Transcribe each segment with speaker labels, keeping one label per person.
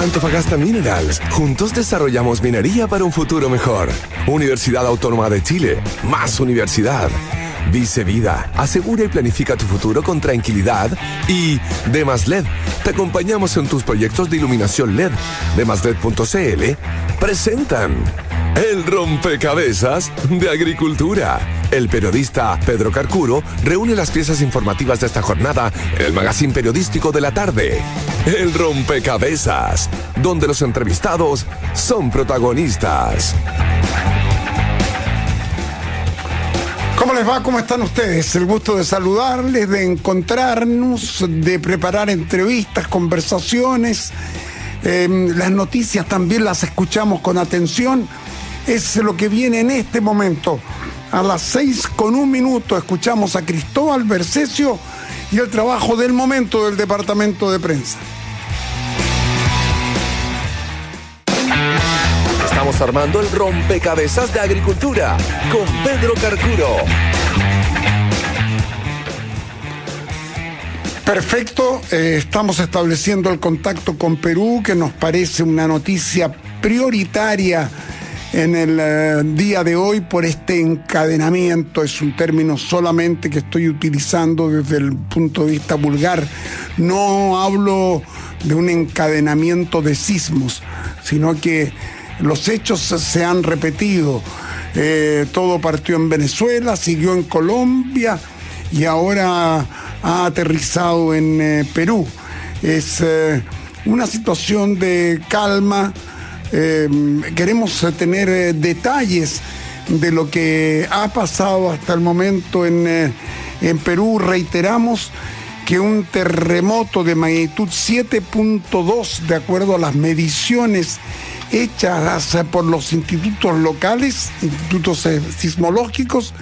Speaker 1: Antofagasta Minerals. Juntos desarrollamos minería para un futuro mejor. Universidad Autónoma de Chile. Más universidad. Dice Vida, asegura y planifica tu futuro con tranquilidad. Y DemasLed, te acompañamos en tus proyectos de iluminación LED. DemasLed.cl presentan El Rompecabezas de Agricultura. El periodista Pedro Carcuro reúne las piezas informativas de esta jornada en el magazine periodístico de la tarde. El Rompecabezas, donde los entrevistados son protagonistas.
Speaker 2: ¿Cómo les va? ¿Cómo están ustedes? El gusto de saludarles, de encontrarnos, de preparar entrevistas, conversaciones. Las noticias también las escuchamos con atención. Es lo que viene en este momento. A las 6:01 escuchamos a Cristóbal Bercesio y el trabajo del momento del departamento de prensa.
Speaker 1: Estamos armando el Rompecabezas de Agricultura con Pedro Carcuro.
Speaker 2: Perfecto, estamos estableciendo el contacto con Perú, que nos parece una noticia prioritaria en el día de hoy por este encadenamiento. Es un término solamente que estoy utilizando desde el punto de vista vulgar. No hablo de un encadenamiento de sismos, sino que los hechos se han repetido. Todo partió en Venezuela, siguió en Colombia y ahora ha aterrizado en Perú. Es una situación de calma. Queremos tener detalles de lo que ha pasado hasta el momento en Perú. Reiteramos que un terremoto de magnitud 7.2, de acuerdo a las mediciones hechas por los institutos locales, institutos sismológicos,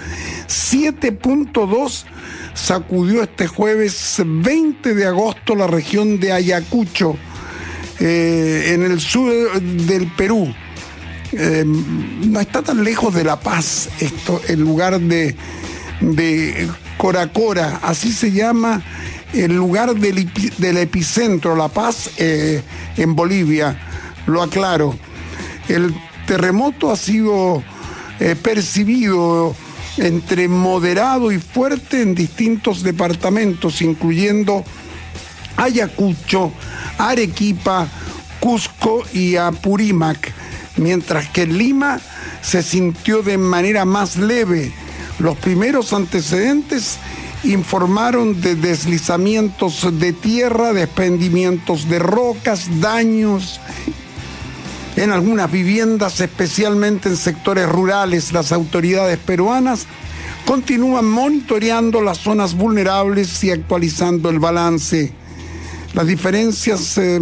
Speaker 2: 7.2 sacudió este jueves 20 de agosto la región de Ayacucho, en el sur del Perú. No está tan lejos de La Paz, el lugar de Coracora, así se llama el lugar del epicentro, La Paz, en Bolivia, lo aclaro. El terremoto ha sido percibido entre moderado y fuerte en distintos departamentos, incluyendo Ayacucho, Arequipa, Cusco y Apurímac, mientras que en Lima se sintió de manera más leve. Los primeros antecedentes informaron de deslizamientos de tierra, desprendimientos de rocas, daños en algunas viviendas, especialmente en sectores rurales. Las autoridades peruanas continúan monitoreando las zonas vulnerables y actualizando el balance. Las diferencias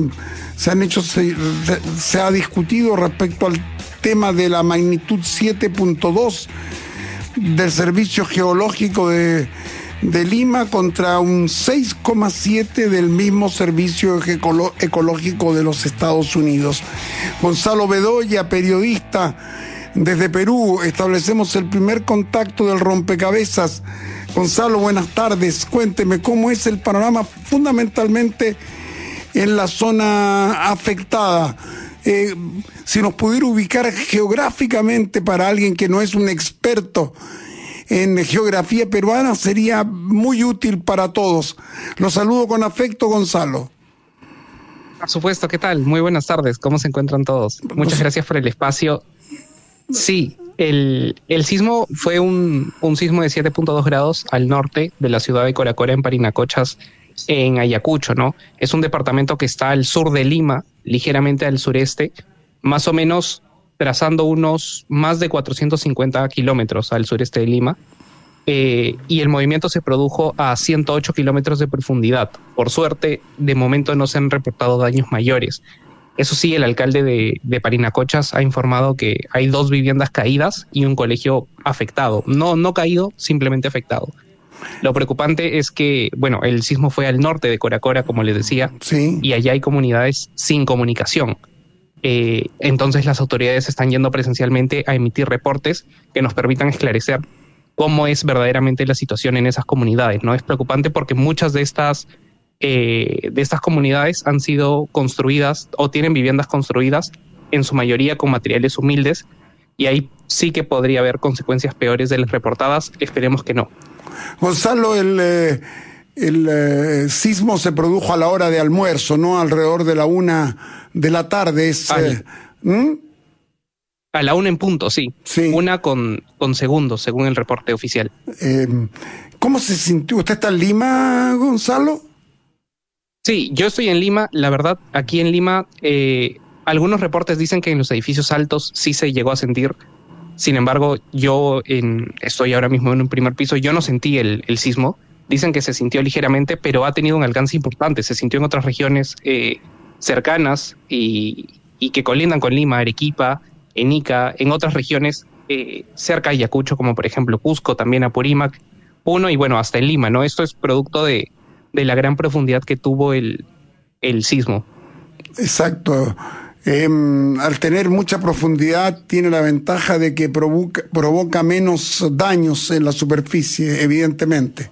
Speaker 2: se ha discutido respecto al tema de la magnitud 7.2 del Servicio Geológico de Lima contra un 6,7 del mismo Servicio Ecológico de los Estados Unidos. Gonzalo Bedoya, periodista desde Perú, establecemos el primer contacto del rompecabezas. Gonzalo, buenas tardes. Cuénteme cómo es el panorama fundamentalmente en la zona afectada. Si nos pudiera ubicar geográficamente para alguien que no es un experto en geografía peruana, sería muy útil para todos. Los saludo con afecto, Gonzalo.
Speaker 3: Por supuesto, ¿qué tal? Muy buenas tardes, ¿cómo se encuentran todos? Muchas gracias por el espacio. Sí, el sismo fue un sismo de 7.2 grados al norte de la ciudad de Coracora, en Parinacochas, en Ayacucho, ¿no? Es un departamento que está al sur de Lima, ligeramente al sureste, más o menos trazando unos más de 450 kilómetros al sureste de Lima, y el movimiento se produjo a 108 kilómetros de profundidad. Por suerte, de momento no se han reportado daños mayores. Eso sí, el alcalde de Parinacochas ha informado que hay 2 viviendas caídas y un colegio afectado. No caído, simplemente afectado. Lo preocupante es que, bueno, el sismo fue al norte de Coracora, como les decía, sí, y allá hay comunidades sin comunicación. Entonces las autoridades están yendo presencialmente a emitir reportes que nos permitan esclarecer cómo es verdaderamente la situación en esas comunidades, ¿no? Es preocupante porque muchas de estas de estas comunidades han sido construidas o tienen viviendas construidas en su mayoría con materiales humildes, y ahí sí que podría haber consecuencias peores de las reportadas. Esperemos que no.
Speaker 2: Gonzalo, el sismo se produjo a la hora de almuerzo, ¿no? Alrededor de la 1 de la tarde.
Speaker 3: A la 1 en punto, sí. 1 con segundos, según el reporte oficial.
Speaker 2: ¿Cómo se sintió? ¿Usted está en Lima, Gonzalo?
Speaker 3: Sí, yo estoy en Lima. La verdad, aquí en Lima, algunos reportes dicen que en los edificios altos sí se llegó a sentir. Sin embargo, yo estoy ahora mismo en un primer piso. Yo no sentí el sismo. Dicen que se sintió ligeramente, pero ha tenido un alcance importante. Se sintió en otras regiones cercanas y que colindan con Lima, Arequipa, en Ica, en otras regiones cerca de Ayacucho, como por ejemplo Cusco, también Apurímac, Puno y bueno, hasta en Lima, ¿no? Esto es producto de la gran profundidad que tuvo el sismo.
Speaker 2: Exacto. Al tener mucha profundidad tiene la ventaja de que provoca menos daños en la superficie, evidentemente.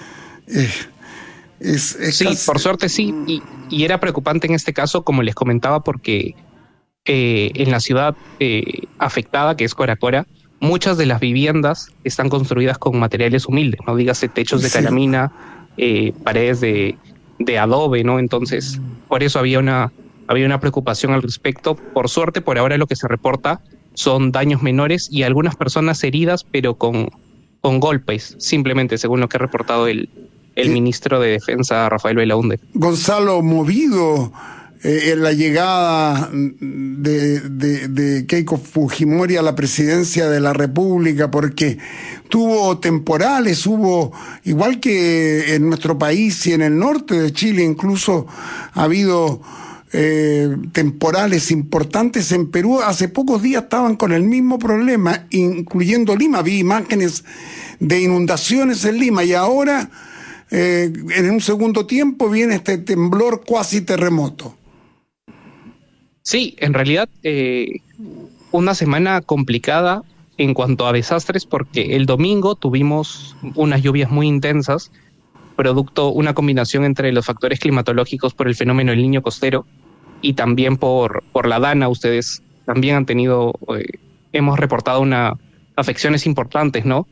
Speaker 3: Sí, por suerte sí, y era preocupante en este caso, como les comentaba, porque en la ciudad afectada, que es Coracora, muchas de las viviendas están construidas con materiales humildes, no dígase techos de calamina, paredes de adobe, ¿no? Entonces, por eso había una preocupación al respecto. Por suerte, por ahora lo que se reporta son daños menores y algunas personas heridas, pero con golpes, simplemente, según lo que ha reportado el ministro de Defensa, Rafael Belaúnde.
Speaker 2: Gonzalo, movido en la llegada de Keiko Fujimori a la presidencia de la República, porque tuvo temporales, hubo, igual que en nuestro país y en el norte de Chile, incluso ha habido temporales importantes en Perú. Hace pocos días estaban con el mismo problema, incluyendo Lima. Vi imágenes de inundaciones en Lima y ahora en un segundo tiempo viene este temblor cuasi terremoto.
Speaker 3: Sí, en realidad una semana complicada en cuanto a desastres, porque el domingo tuvimos unas lluvias muy intensas, producto una combinación entre los factores climatológicos por el fenómeno del Niño costero y también por la Dana. Ustedes también han tenido, hemos reportado afecciones importantes, ¿no?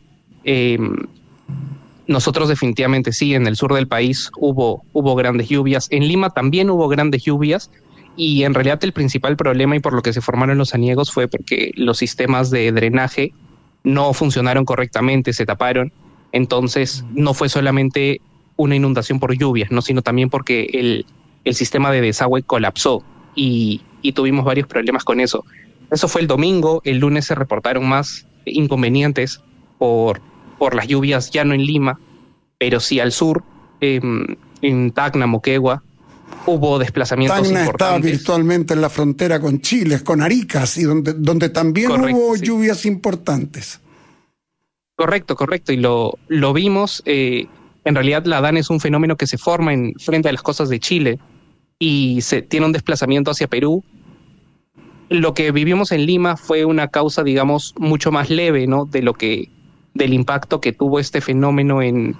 Speaker 3: Nosotros definitivamente sí, en el sur del país hubo grandes lluvias, en Lima también hubo grandes lluvias, y en realidad el principal problema y por lo que se formaron los aniegos fue porque los sistemas de drenaje no funcionaron correctamente, se taparon. Entonces no fue solamente una inundación por lluvias, ¿no? Sino también porque el sistema de desagüe colapsó y tuvimos varios problemas con eso. Eso fue el domingo. El lunes se reportaron más inconvenientes por las lluvias, ya no en Lima, pero sí al sur, en Tacna, Moquegua, hubo desplazamientos
Speaker 2: importantes. Tacna estaba virtualmente en la frontera con Chile, con Arica, y donde también hubo lluvias importantes.
Speaker 3: Correcto, y lo vimos. En realidad la DANA es un fenómeno que se forma frente a las costas de Chile y se tiene un desplazamiento hacia Perú. Lo que vivimos en Lima fue una causa, digamos, mucho más leve, ¿no? Del impacto que tuvo este fenómeno en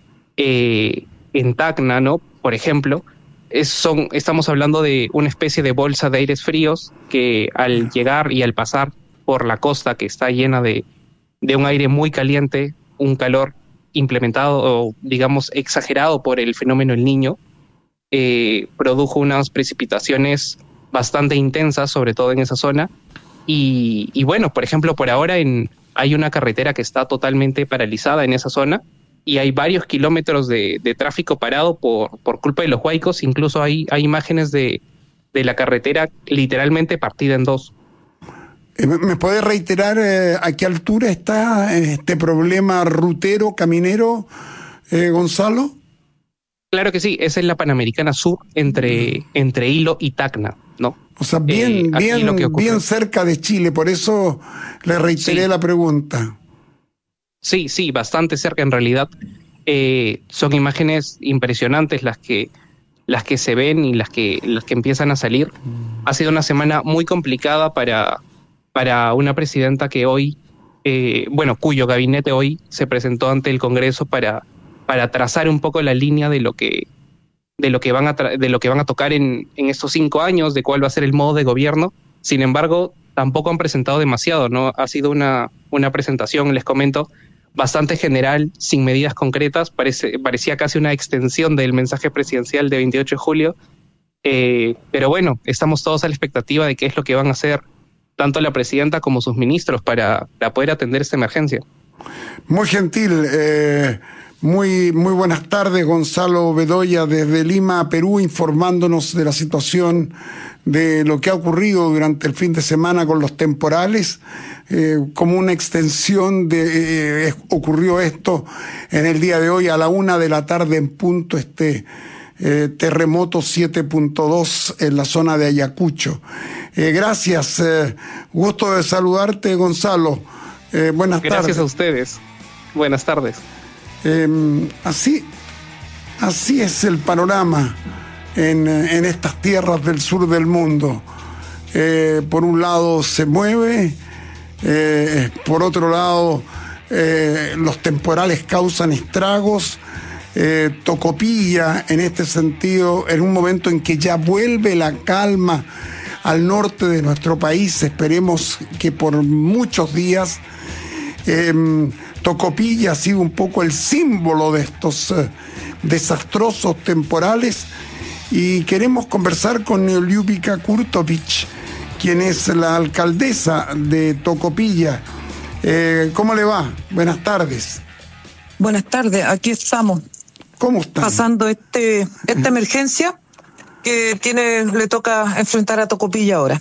Speaker 3: Tacna, ¿no? Por ejemplo, estamos hablando de una especie de bolsa de aires fríos que al llegar y al pasar por la costa, que está llena de un aire muy caliente, un calor implementado o digamos exagerado por el fenómeno El Niño, produjo unas precipitaciones bastante intensas, sobre todo en esa zona. Y bueno, por ejemplo, por ahora hay una carretera que está totalmente paralizada en esa zona y hay varios kilómetros de tráfico parado por culpa de los huaicos. Incluso hay imágenes de la carretera literalmente partida en dos.
Speaker 2: ¿Me puede reiterar a qué altura está este problema rutero, caminero, Gonzalo?
Speaker 3: Claro que sí, esa es la Panamericana Sur entre Hilo y Tacna, ¿no?
Speaker 2: O sea, bien cerca de Chile, por eso le reiteré la pregunta.
Speaker 3: Sí, bastante cerca en realidad. Son imágenes impresionantes las que se ven y las que empiezan a salir. Ha sido una semana muy complicada para una presidenta que hoy, cuyo gabinete hoy se presentó ante el Congreso para trazar un poco la línea de lo que de lo que van a tocar en estos 5 años, de cuál va a ser el modo de gobierno. Sin embargo, tampoco han presentado demasiado, ¿no? Ha sido una presentación, les comento, bastante general, sin medidas concretas. Parecía casi una extensión del mensaje presidencial de 28 de julio. Pero bueno, estamos todos a la expectativa de qué es lo que van a hacer tanto la presidenta como sus ministros para poder atender esta emergencia.
Speaker 2: Muy gentil. Muy buenas tardes, Gonzalo Bedoya, desde Lima, Perú, informándonos de la situación de lo que ha ocurrido durante el fin de semana con los temporales. Como una extensión ocurrió esto en el día de hoy a la 1:00 p.m. en punto, terremoto 7.2 en la zona de Ayacucho. Gracias, gusto de saludarte, Gonzalo. Buenas tardes.
Speaker 3: Gracias a ustedes. Buenas tardes.
Speaker 2: Así es el panorama en estas tierras del sur del mundo. Por un lado se mueve, por otro lado los temporales causan estragos. Tocopilla, en este sentido, en un momento en que ya vuelve la calma al norte de nuestro país, esperemos que por muchos días. Tocopilla ha sido un poco el símbolo de estos desastrosos temporales, y queremos conversar con Ljubika Kurtovic, quien es la alcaldesa de Tocopilla. ¿Cómo le va? Buenas tardes.
Speaker 4: Buenas tardes, aquí estamos.
Speaker 2: ¿Cómo están?
Speaker 4: Pasando esta emergencia que le toca enfrentar a Tocopilla ahora.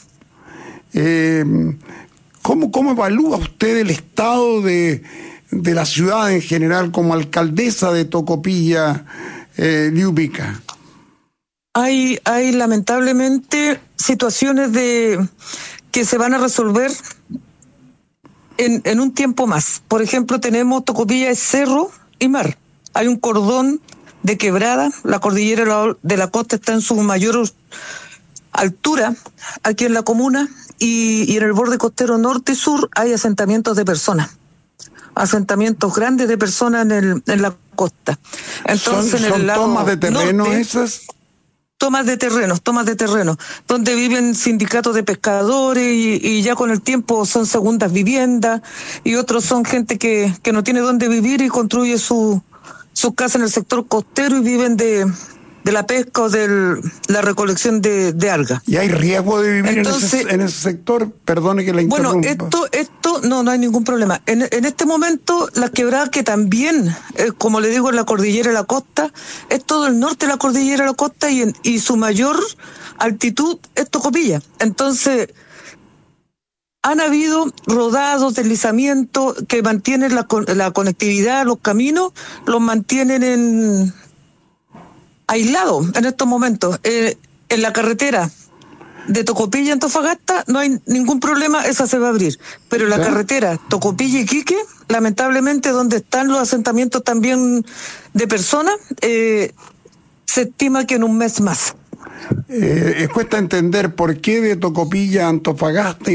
Speaker 2: ¿Cómo evalúa usted el estado de la ciudad en general como alcaldesa de Tocopilla, Ljubika?
Speaker 4: Hay lamentablemente situaciones que se van a resolver en un tiempo más. Por ejemplo, tenemos Tocopilla es cerro y mar. Hay un cordón de quebrada, la cordillera de la costa está en su mayor altura aquí en la comuna, y en el borde costero norte y sur hay asentamientos de personas. Asentamientos grandes de personas en la costa. Entonces,
Speaker 2: ¿Son
Speaker 4: en el lado
Speaker 2: tomas de terreno
Speaker 4: norte,
Speaker 2: esas?
Speaker 4: Tomas de terreno, donde viven sindicatos de pescadores y ya con el tiempo son segundas viviendas, y otros son gente que no tiene dónde vivir y construye sus casas en el sector costero y viven de la pesca o de la recolección de algas.
Speaker 2: ¿Y hay riesgo de vivir en ese sector? Perdone que la interrumpa.
Speaker 4: Bueno, esto no hay ningún problema. En este momento, la quebrada, que también, como le digo, en la cordillera de la costa, es todo el norte de la cordillera de la costa, y su mayor altitud es Tocopilla. Entonces, han habido rodados, deslizamientos que mantienen la conectividad, los caminos, los mantienen aislados en estos momentos. En la carretera de Tocopilla a Antofagasta no hay ningún problema, esa se va a abrir. Pero la carretera Tocopilla Iquique, lamentablemente, donde están los asentamientos también de personas, se estima que en un mes más.
Speaker 2: Cuesta entender por qué de Tocopilla a Antofagasta,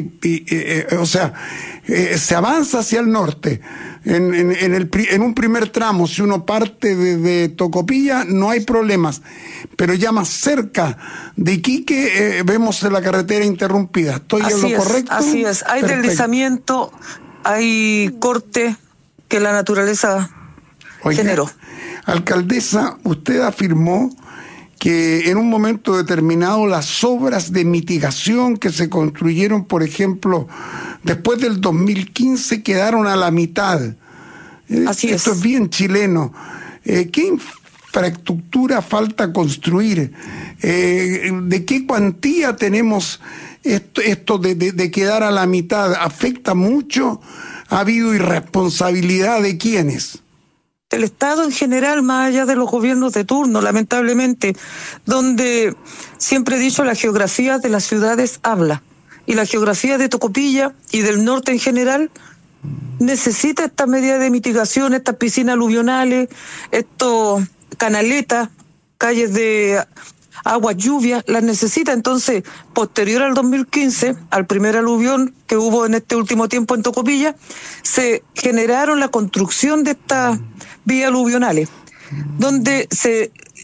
Speaker 2: se avanza hacia el norte. En un primer tramo, si uno parte de Tocopilla, no hay problemas, pero ya más cerca de Iquique vemos la carretera interrumpida. ¿Estoy en lo correcto?
Speaker 4: Así es, hay deslizamiento, hay corte que la naturaleza generó.
Speaker 2: Alcaldesa, usted afirmó que en un momento determinado las obras de mitigación que se construyeron, por ejemplo, después del 2015, quedaron a la mitad.
Speaker 4: Así
Speaker 2: Esto es bien chileno. ¿Qué infraestructura falta construir? ¿De qué cuantía tenemos esto de quedar a la mitad? ¿Afecta mucho? ¿Ha habido irresponsabilidad de quiénes?
Speaker 4: El Estado en general, más allá de los gobiernos de turno, lamentablemente, donde siempre he dicho, la geografía de las ciudades habla, y la geografía de Tocopilla y del norte en general necesita esta medida de mitigación, estas piscinas aluvionales, estos canaletas, calles de agua, lluvia, las necesita. Entonces, posterior al 2015, al primer aluvión que hubo en este último tiempo en Tocopilla, se generaron la construcción de estas vías aluvionales, donde se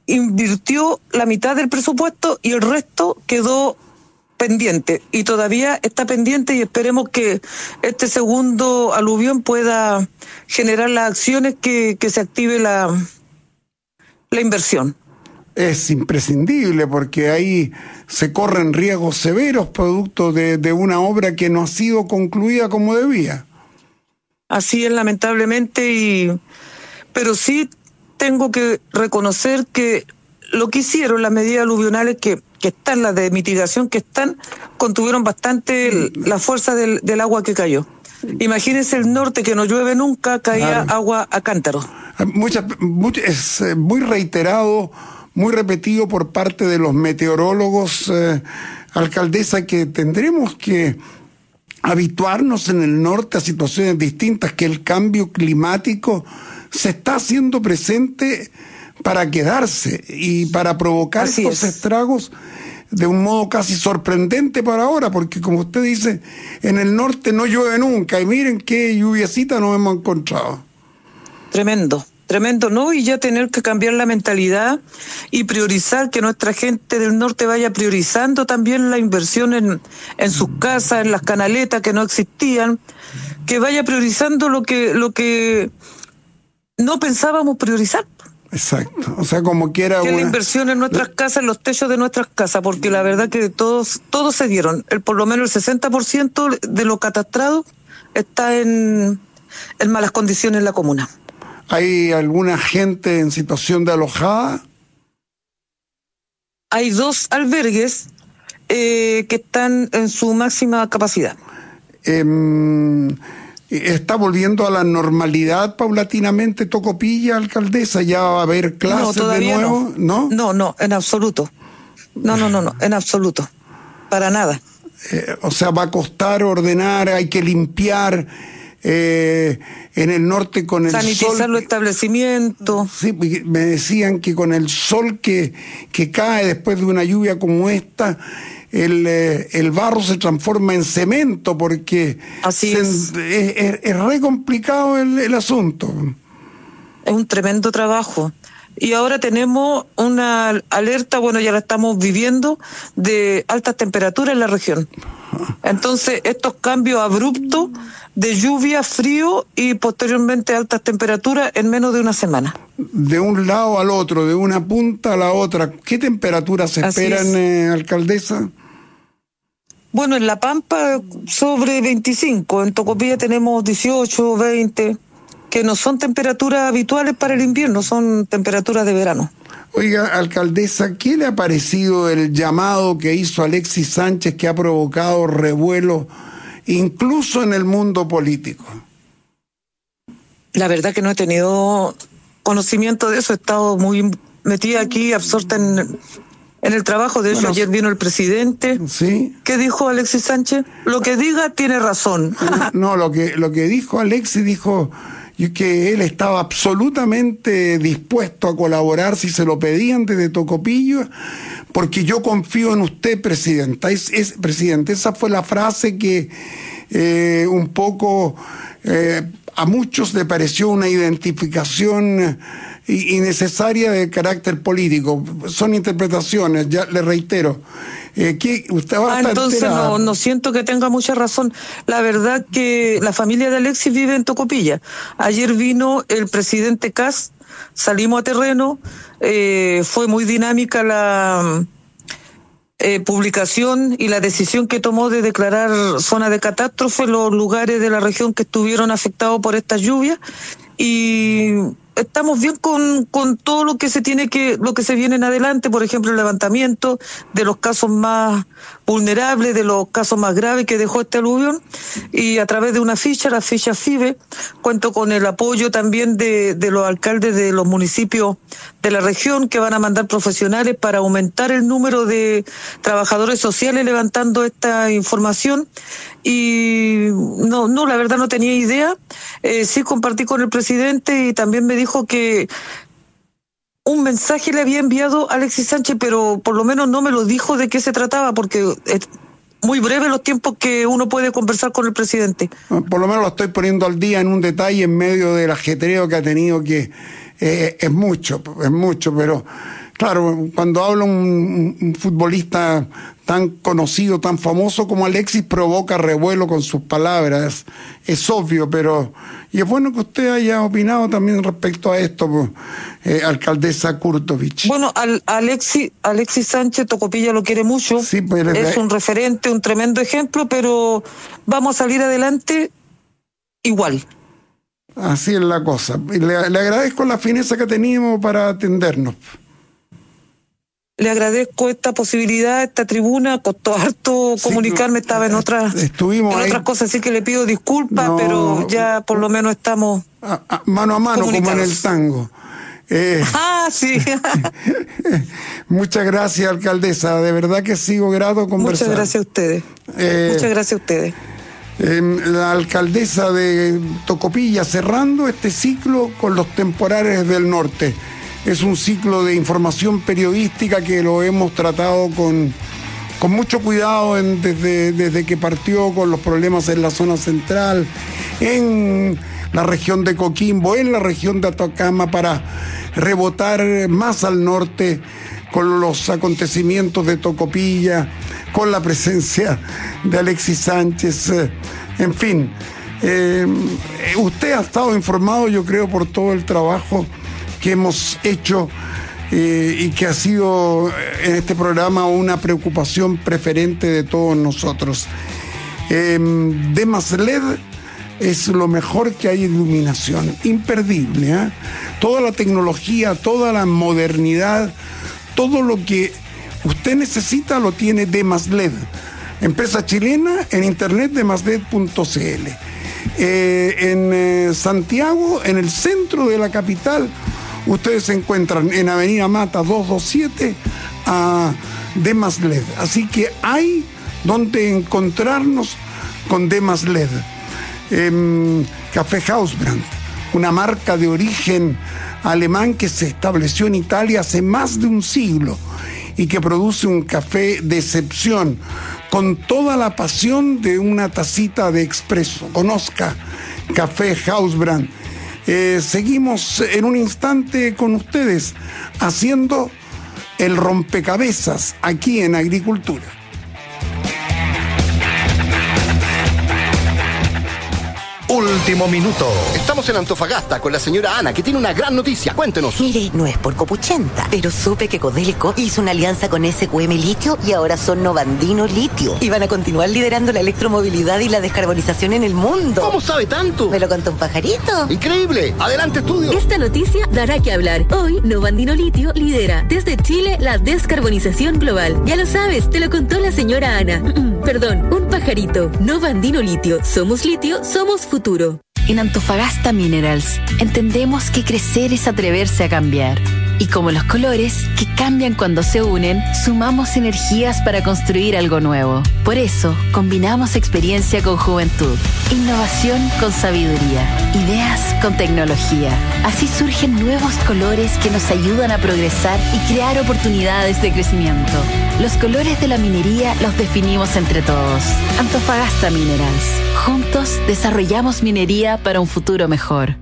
Speaker 4: invirtió la mitad del presupuesto y el resto quedó pendiente, y todavía está pendiente, y esperemos que este segundo aluvión pueda generar las acciones que se active la inversión.
Speaker 2: Es imprescindible porque ahí se corren riesgos severos producto de una obra que no ha sido concluida como debía.
Speaker 4: Así es, lamentablemente, pero sí tengo que reconocer que lo que hicieron las medidas aluvionales que están, las de mitigación que están, contuvieron bastante la fuerza del agua que cayó. Imagínense el norte, que no llueve nunca, caía agua a cántaros.
Speaker 2: Es muy reiterado, muy repetido por parte de los meteorólogos, alcaldesa, que tendremos que habituarnos en el norte a situaciones distintas, que el cambio climático se está haciendo presente para quedarse y para provocar estos estragos de un modo casi sorprendente para ahora, porque como usted dice, en el norte no llueve nunca, y miren qué lluviecita nos hemos encontrado. Tremendo, ¿no? Y ya tener que cambiar la mentalidad y priorizar, que nuestra gente del norte vaya priorizando también la inversión en sus casas, en las canaletas que no existían, que vaya priorizando lo que no pensábamos priorizar. Exacto, o sea, como quiera
Speaker 4: que la inversión en nuestras casas, en los techos de nuestras casas, porque la verdad que todos se dieron, por lo menos el 60% de lo catastrado está en malas condiciones en la comuna.
Speaker 2: ¿Hay alguna gente en situación de alojada?
Speaker 4: Hay 2 albergues que están en su máxima capacidad.
Speaker 2: ¿Está volviendo a la normalidad paulatinamente Tocopilla, alcaldesa? ¿Ya va a haber clases de nuevo?
Speaker 4: No, en absoluto. No, en absoluto. Para nada.
Speaker 2: O sea, va a costar ordenar, hay que limpiar en el norte con el
Speaker 4: sanitizar
Speaker 2: sol.
Speaker 4: Los establecimientos.
Speaker 2: Sí, me decían que con el sol que cae después de una lluvia como esta, el barro se transforma en cemento, porque es re complicado el asunto.
Speaker 4: Es un tremendo trabajo. Y ahora tenemos una alerta, bueno, ya la estamos viviendo, de altas temperaturas en la región. Entonces, estos cambios abruptos de lluvia, frío y posteriormente altas temperaturas en menos de una semana.
Speaker 2: De un lado al otro, de una punta a la otra. ¿Qué temperaturas se esperan, alcaldesa?
Speaker 4: Bueno, en La Pampa sobre 25, en Tocopilla tenemos 18, 20, que no son temperaturas habituales para el invierno, son temperaturas de verano.
Speaker 2: Oiga, alcaldesa, ¿qué le ha parecido el llamado que hizo Alexis Sánchez, que ha provocado revuelo incluso en el mundo político?
Speaker 4: La verdad que no he tenido conocimiento de eso, he estado muy metida aquí, absorta en el trabajo. De hecho, ayer vino el presidente.
Speaker 2: ¿Sí?
Speaker 4: ¿Qué dijo Alexis Sánchez? Lo que diga tiene razón.
Speaker 2: No, lo que dijo Alexis, dijo que él estaba absolutamente dispuesto a colaborar si se lo pedían desde Tocopilla, porque yo confío en usted, presidenta. Presidente, esa fue la frase que un poco a muchos le pareció una identificación innecesaria de carácter político. Son interpretaciones, ya le reitero. Usted va a estar
Speaker 4: entonces no siento que tenga mucha razón. La verdad que la familia de Alexis vive en Tocopilla. Ayer vino el presidente Kast, salimos a terreno, fue muy dinámica la publicación y la decisión que tomó de declarar zona de catástrofe los lugares de la región que estuvieron afectados por estas lluvias, y estamos bien con todo lo que se viene en adelante, por ejemplo, el levantamiento de los casos más vulnerables, de los casos más graves que dejó este aluvión, y a través de una ficha, la ficha FIBE, cuento con el apoyo también de los alcaldes de los municipios de la región, que van a mandar profesionales para aumentar el número de trabajadores sociales levantando esta información. Y no, la verdad no tenía idea. Sí compartí con el presidente y también me dijo que un mensaje le había enviado Alexis Sánchez, pero por lo menos no me lo dijo de qué se trataba, porque es muy breve los tiempos que uno puede conversar con el presidente.
Speaker 2: Por lo menos lo estoy poniendo al día en un detalle en medio del ajetreo que ha tenido, que es mucho, pero Claro, cuando habla un futbolista tan conocido, tan famoso como Alexis, provoca revuelo con sus palabras, es obvio, pero... Y es bueno que usted haya opinado también respecto a esto, alcaldesa Kurtovich.
Speaker 4: Bueno, Alexis Sánchez Tocopilla lo quiere mucho,
Speaker 2: sí, pues,
Speaker 4: es un referente, un tremendo ejemplo, pero vamos a salir adelante igual.
Speaker 2: Así es la cosa. Le agradezco la fineza que teníamos para atendernos.
Speaker 4: Le agradezco esta posibilidad, esta tribuna, costó harto comunicarme, estaba en otras cosas, así que le pido disculpas, pero ya por lo menos estamos
Speaker 2: mano a mano, como en el tango.
Speaker 4: Sí.
Speaker 2: Muchas gracias, alcaldesa, de verdad que sigo grato conversar.
Speaker 4: Muchas gracias a ustedes. Muchas gracias a ustedes.
Speaker 2: La alcaldesa de Tocopilla cerrando este ciclo con los temporales del norte. Es un ciclo de información periodística que lo hemos tratado con mucho cuidado desde que partió, con los problemas en la zona central, en la región de Coquimbo, en la región de Atacama, para rebotar más al norte con los acontecimientos de Tocopilla, con la presencia de Alexis Sánchez, en fin. Usted ha estado informado, yo creo, por todo el trabajo que hemos hecho y que ha sido en este programa una preocupación preferente de todos nosotros. Demas LED es lo mejor que hay en iluminación, imperdible, toda la tecnología, toda la modernidad, todo lo que usted necesita lo tiene Demas LED, empresa chilena, en internet demasled.cl. En Santiago, en el centro de la capital, ustedes se encuentran en Avenida Mata 227 a Demas LED. Así que hay donde encontrarnos con Demas LED. Café Hausbrand, una marca de origen alemán que se estableció en Italia hace más de un siglo y que produce un café de excepción con toda la pasión de una tacita de expreso. Conozca Café Hausbrand. Seguimos en un instante con ustedes haciendo el rompecabezas aquí en Agricultura.
Speaker 5: Último minuto. Estamos en Antofagasta con la señora Ana, que tiene una gran noticia. Cuéntenos.
Speaker 6: Mire, no es por copuchenta, pero supe que Codelco hizo una alianza con SQM Litio y ahora son Novandino Litio. Y van a continuar liderando la electromovilidad y la descarbonización en el mundo.
Speaker 5: ¿Cómo sabe tanto?
Speaker 6: ¿Me lo contó un pajarito?
Speaker 5: ¡Increíble! ¡Adelante, estudio!
Speaker 7: Esta noticia dará que hablar. Hoy, Novandino Litio lidera desde Chile la descarbonización global. Ya lo sabes, te lo contó la señora Ana. Perdón, un pajarito. Novandino Litio. Somos litio, somos futuro.
Speaker 8: En Antofagasta Minerals entendemos que crecer es atreverse a cambiar. Y como los colores, que cambian cuando se unen, sumamos energías para construir algo nuevo. Por eso, combinamos experiencia con juventud, innovación con sabiduría, ideas con tecnología. Así surgen nuevos colores que nos ayudan a progresar y crear oportunidades de crecimiento. Los colores de la minería los definimos entre todos. Antofagasta Minerals. Juntos desarrollamos minería para un futuro mejor.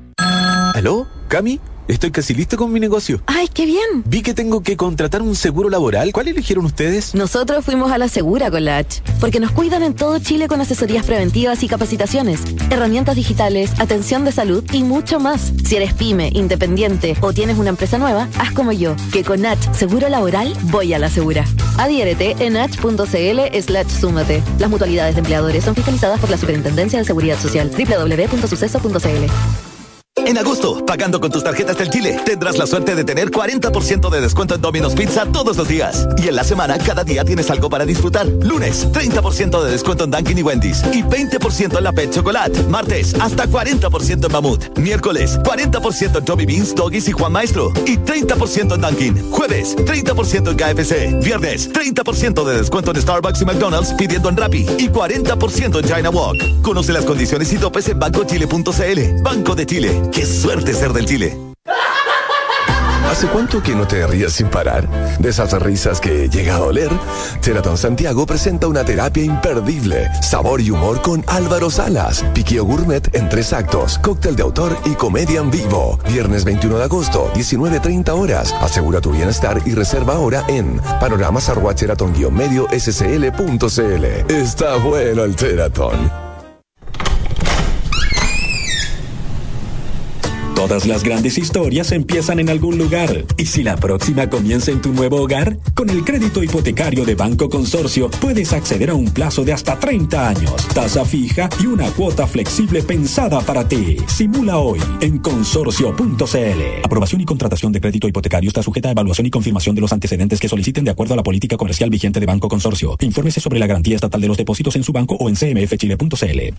Speaker 9: ¿Aló? ¿Cami? Estoy casi listo con mi negocio.
Speaker 8: ¡Ay, qué bien!
Speaker 9: Vi que tengo que contratar un seguro laboral. ¿Cuál eligieron ustedes?
Speaker 8: Nosotros fuimos a la Segura con la H, porque nos cuidan en todo Chile con asesorías preventivas y capacitaciones, herramientas digitales, atención de salud y mucho más. Si eres pyme, independiente o tienes una empresa nueva, haz como yo, que con H Seguro Laboral voy a la Segura. Adhiérete en h.cl/súmate. Las mutualidades de empleadores son fiscalizadas por la Superintendencia de Seguridad Social. www.suceso.cl.
Speaker 10: En agosto, pagando con tus tarjetas del Chile, tendrás la suerte de tener 40% de descuento en Domino's Pizza todos los días. Y en la semana, cada día tienes algo para disfrutar. Lunes, 30% de descuento en Dunkin' y Wendy's. Y 20% en la Pet Chocolate. Martes, hasta 40% en Mamut. Miércoles, 40% en Tommy Beans, Doggies y Juan Maestro. Y 30% en Dunkin'. Jueves, 30% en KFC. Viernes, 30% de descuento en Starbucks y McDonald's pidiendo en Rappi. Y 40% en China Walk. Conoce las condiciones y topes en bancochile.cl. Banco de Chile. ¡Qué suerte ser del Chile!
Speaker 1: ¿Hace cuánto que no te rías sin parar? De esas risas que llega a doler. Sheraton Santiago presenta una terapia imperdible. Sabor y humor con Álvaro Salas. Piqueo gourmet en 3 actos. Cóctel de autor y comedia en vivo. Viernes 21 de agosto, 19:30 horas. Asegura tu bienestar y reserva ahora en panoramas@sheraton-medio-scl.cl. Está bueno el Sheraton.
Speaker 11: Todas las grandes historias empiezan en algún lugar. ¿Y si la próxima comienza en tu nuevo hogar? Con el crédito hipotecario de Banco Consorcio puedes acceder a un plazo de hasta 30 años, tasa fija y una cuota flexible pensada para ti. Simula hoy en consorcio.cl. Aprobación y contratación de crédito hipotecario está sujeta a evaluación y confirmación de los antecedentes que soliciten de acuerdo a la política comercial vigente de Banco Consorcio. Infórmese sobre la garantía estatal de los depósitos en su banco o en cmfchile.cl.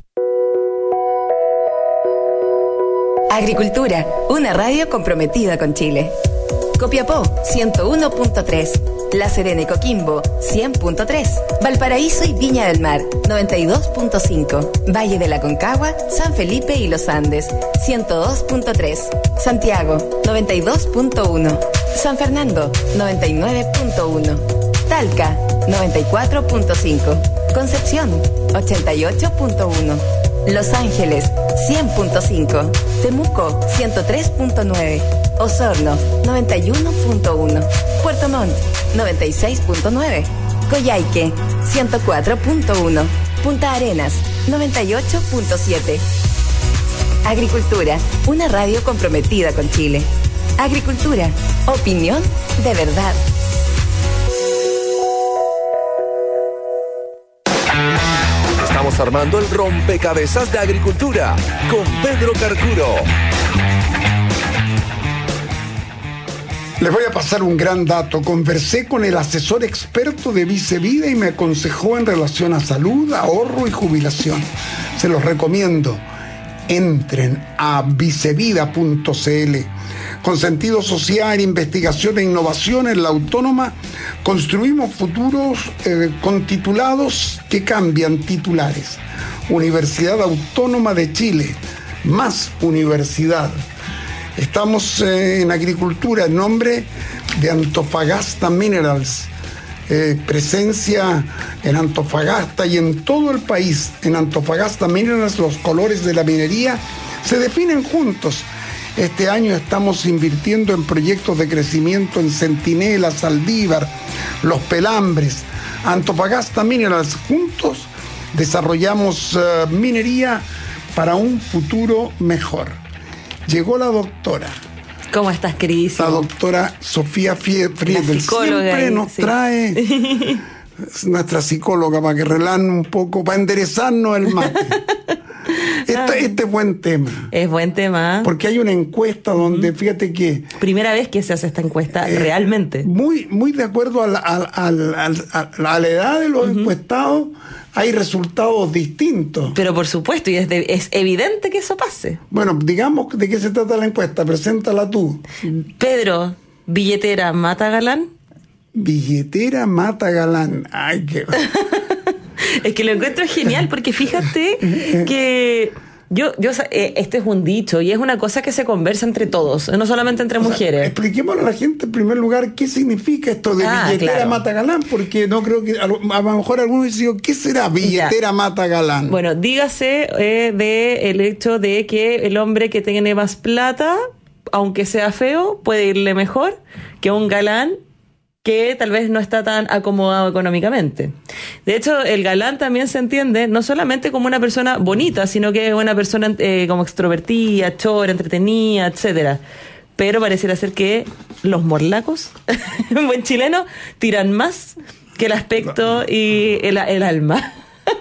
Speaker 12: Agricultura, una radio comprometida con Chile. Copiapó, 101.3. La Serena y Coquimbo, 100.3. Valparaíso y Viña del Mar, 92.5. Valle de la Concagua, San Felipe y Los Andes, 102.3. Santiago, 92.1. San Fernando, 99.1. Talca, 94.5. Concepción, 88.1. Los Ángeles, 100.5. Temuco, 103.9. Osorno, 91.1. Puerto Montt, 96.9. Coyhaique, 104.1. Punta Arenas, 98.7. Agricultura, una radio comprometida con Chile. Agricultura, opinión de verdad.
Speaker 1: Estamos armando el rompecabezas de agricultura con Pedro Carcuro.
Speaker 2: Les voy a pasar un gran dato. Conversé con el asesor experto de Vicevida y me aconsejó en relación a salud, ahorro y jubilación. Se los recomiendo. Entren a vicevida.cl. Con sentido social, investigación e innovación en la Autónoma, construimos futuros con titulados que cambian titulares. Universidad Autónoma de Chile, más universidad. Estamos en agricultura en nombre de Antofagasta Minerals. Presencia en Antofagasta y en todo el país. En Antofagasta Minerals los colores de la minería se definen juntos. Este año estamos invirtiendo en proyectos de crecimiento en Centinela, Saldívar, Los Pelambres, Antofagasta Minerals. Juntos desarrollamos minería para un futuro mejor. Llegó la doctora.
Speaker 13: ¿Cómo estás, queridísimo?
Speaker 2: La doctora Sofía Friedel siempre nos trae nuestra psicóloga para que relajen un poco, para enderezarnos el mate. Este es buen tema.
Speaker 13: Es buen tema.
Speaker 2: Porque hay una encuesta donde, fíjate que...
Speaker 13: Primera vez que se hace esta encuesta realmente.
Speaker 2: Muy de acuerdo a la edad de los encuestados, hay resultados distintos.
Speaker 13: Pero por supuesto, y es evidente que eso pase.
Speaker 2: Bueno, digamos de qué se trata la encuesta, preséntala tú.
Speaker 13: Pedro, ¿billetera mata galán?
Speaker 2: Billetera mata galán. Ay, qué...
Speaker 13: Es que lo encuentro genial porque fíjate que este es un dicho y es una cosa que se conversa entre todos, no solamente entre mujeres.
Speaker 2: Expliquémosle a la gente en primer lugar qué significa esto de billetera mata galán, porque no creo que a lo mejor algunos dicen, ¿qué será billetera mata galán?
Speaker 13: Bueno, dígase de el hecho de que el hombre que tiene más plata, aunque sea feo, puede irle mejor que un galán que tal vez no está tan acomodado económicamente. De hecho, el galán también se entiende no solamente como una persona bonita, sino que una persona como extrovertida, chora, entretenida, etcétera. Pero pareciera ser que los morlacos, en buen chileno, tiran más que el aspecto y el alma.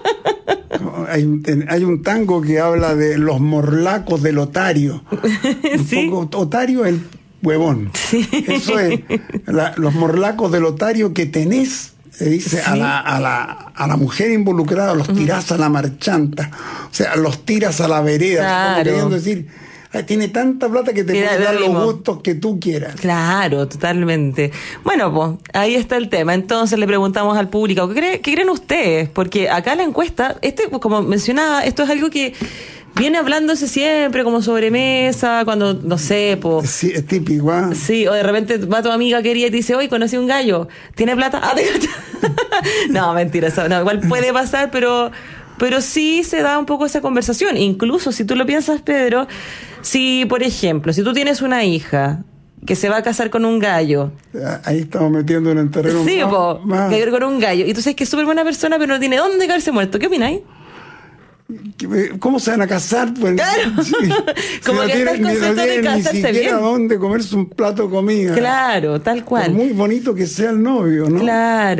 Speaker 2: Hay un tango que habla de los morlacos del otario.
Speaker 13: ¿Sí?
Speaker 2: Otario el huevón.
Speaker 13: Sí.
Speaker 2: Eso es los morlacos del otario que tenés, dice, ¿sí? a la mujer involucrada los tirás a la marchanta, o sea, los tiras a la vereda,
Speaker 13: claro.
Speaker 2: Queriendo decir, tiene tanta plata que te puede dar los gustos que tú quieras.
Speaker 13: Claro, totalmente. Bueno, pues ahí está el tema. Entonces le preguntamos al público, ¿qué creen ustedes? Porque acá la encuesta, como mencionaba, esto es algo que viene hablándose siempre como sobremesa, cuando, no sé,
Speaker 2: Sí, es típico, ¿eh?
Speaker 13: Sí, o de repente va tu amiga querida y te dice, hoy conocí un gallo, ¿tiene plata? Ah, no, mentira, eso, no, igual puede pasar, pero sí se da un poco esa conversación. Incluso si tú lo piensas, Pedro, si, por ejemplo, si tú tienes una hija que se va a casar con un gallo.
Speaker 2: Ahí estamos metiendo en el terreno.
Speaker 13: Sí, con un gallo. Y tú sabes que es súper buena persona, pero no tiene dónde caerse muerto. ¿Qué opináis?
Speaker 2: ¿Cómo se van a casar? Pues,
Speaker 13: claro.
Speaker 2: Sí.
Speaker 13: Como que está el concepto de casarse
Speaker 2: ni siquiera
Speaker 13: bien.
Speaker 2: dónde comerse un plato de comida.
Speaker 13: Claro, tal cual.
Speaker 2: Por muy bonito que sea el novio, ¿no?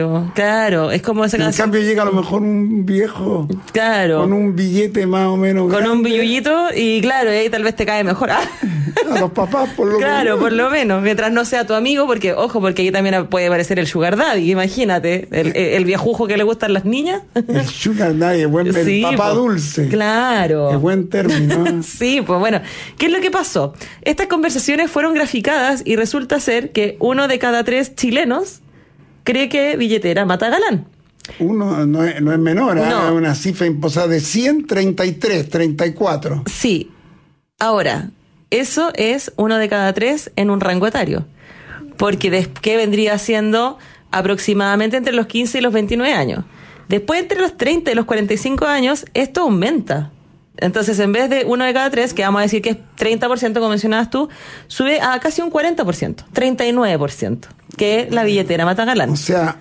Speaker 13: Claro. Es como esa canción.
Speaker 2: En cambio llega a lo mejor un viejo.
Speaker 13: Claro.
Speaker 2: Con un billete más o menos
Speaker 13: con
Speaker 2: grande.
Speaker 13: Un billullito y claro, ahí tal vez te cae mejor. A
Speaker 2: los papás por lo menos.
Speaker 13: Claro, por lo menos. Mientras no sea tu amigo, porque ahí también puede aparecer el sugar daddy. Imagínate, el viejujo que le gustan las niñas.
Speaker 2: El sugar daddy, el papá dulce.
Speaker 13: Claro.
Speaker 2: Es buen término.
Speaker 13: Sí, pues bueno, ¿qué es lo que pasó? Estas conversaciones fueron graficadas y resulta ser que 1 de cada 3 chilenos cree que billetera mata galán.
Speaker 2: Uno no es menor,
Speaker 13: no.
Speaker 2: Es una cifra imposada de 133, 34.
Speaker 13: Sí. Ahora, eso es 1 de cada 3 en un rango etario. Porque ¿qué vendría siendo aproximadamente entre los 15 y los 29 años? Después, entre los 30 y los 45 años, esto aumenta. Entonces, en vez de 1 de cada 3, que vamos a decir que es 30%, como mencionabas tú, sube a casi un 40%, 39%, que es la billetera mata galán.
Speaker 2: O sea,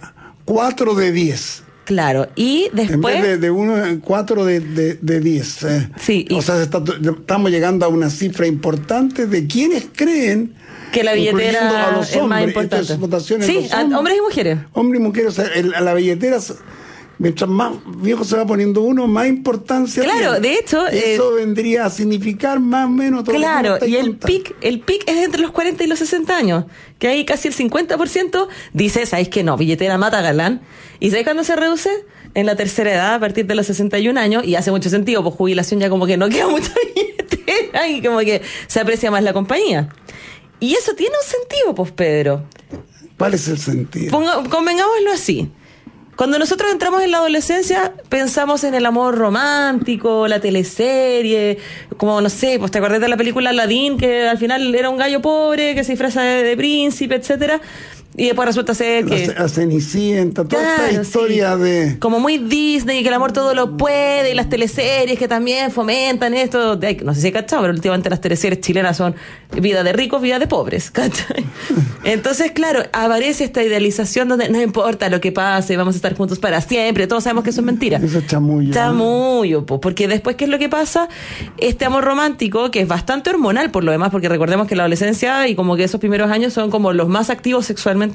Speaker 2: 4 de 10.
Speaker 13: Claro, y después...
Speaker 2: En vez de 4 de 10.
Speaker 13: Sí.
Speaker 2: O sea, estamos llegando a una cifra importante de quienes creen
Speaker 13: que la billetera
Speaker 2: a los
Speaker 13: es más importante. Sí, hombres y mujeres.
Speaker 2: Hombres y mujeres, o sea, la billetera... Mientras más viejo se va poniendo uno, más importancia
Speaker 13: tiene. Claro, de hecho...
Speaker 2: Eso vendría a significar más o menos todo
Speaker 13: claro,
Speaker 2: lo que
Speaker 13: y el pic es entre los 40 y los 60 años, que ahí casi el 50% dice, ¿sabéis que no? Billetera mata galán. ¿Y sabéis cuándo se reduce? En la tercera edad, a partir de los 61 años, y hace mucho sentido, pues jubilación ya como que no queda mucha billetera y como que se aprecia más la compañía. Y eso tiene un sentido, pues, Pedro.
Speaker 2: ¿Cuál es el sentido?
Speaker 13: Convengámoslo así. Cuando nosotros entramos en la adolescencia, pensamos en el amor romántico, la teleserie, como, no sé, pues te acordás de la película Aladdin, que al final era un gallo pobre, que se disfraza de príncipe, etcétera, y después resulta ser que...
Speaker 2: La Cenicienta, toda esta historia de...
Speaker 13: Como muy Disney, que el amor todo lo puede, y las teleseries que también fomentan esto. No sé si he cachado, pero últimamente las teleseries chilenas son vida de ricos, vida de pobres, ¿cachai? Entonces, claro, aparece esta idealización donde no importa lo que pase, vamos a estar juntos para siempre, todos sabemos que eso es mentira.
Speaker 2: Eso es chamullo.
Speaker 13: Chamullo, pues, porque después, ¿qué es lo que pasa? Este amor romántico, que es bastante hormonal por lo demás, porque recordemos que la adolescencia y como que esos primeros años son como los más activos sexualmente,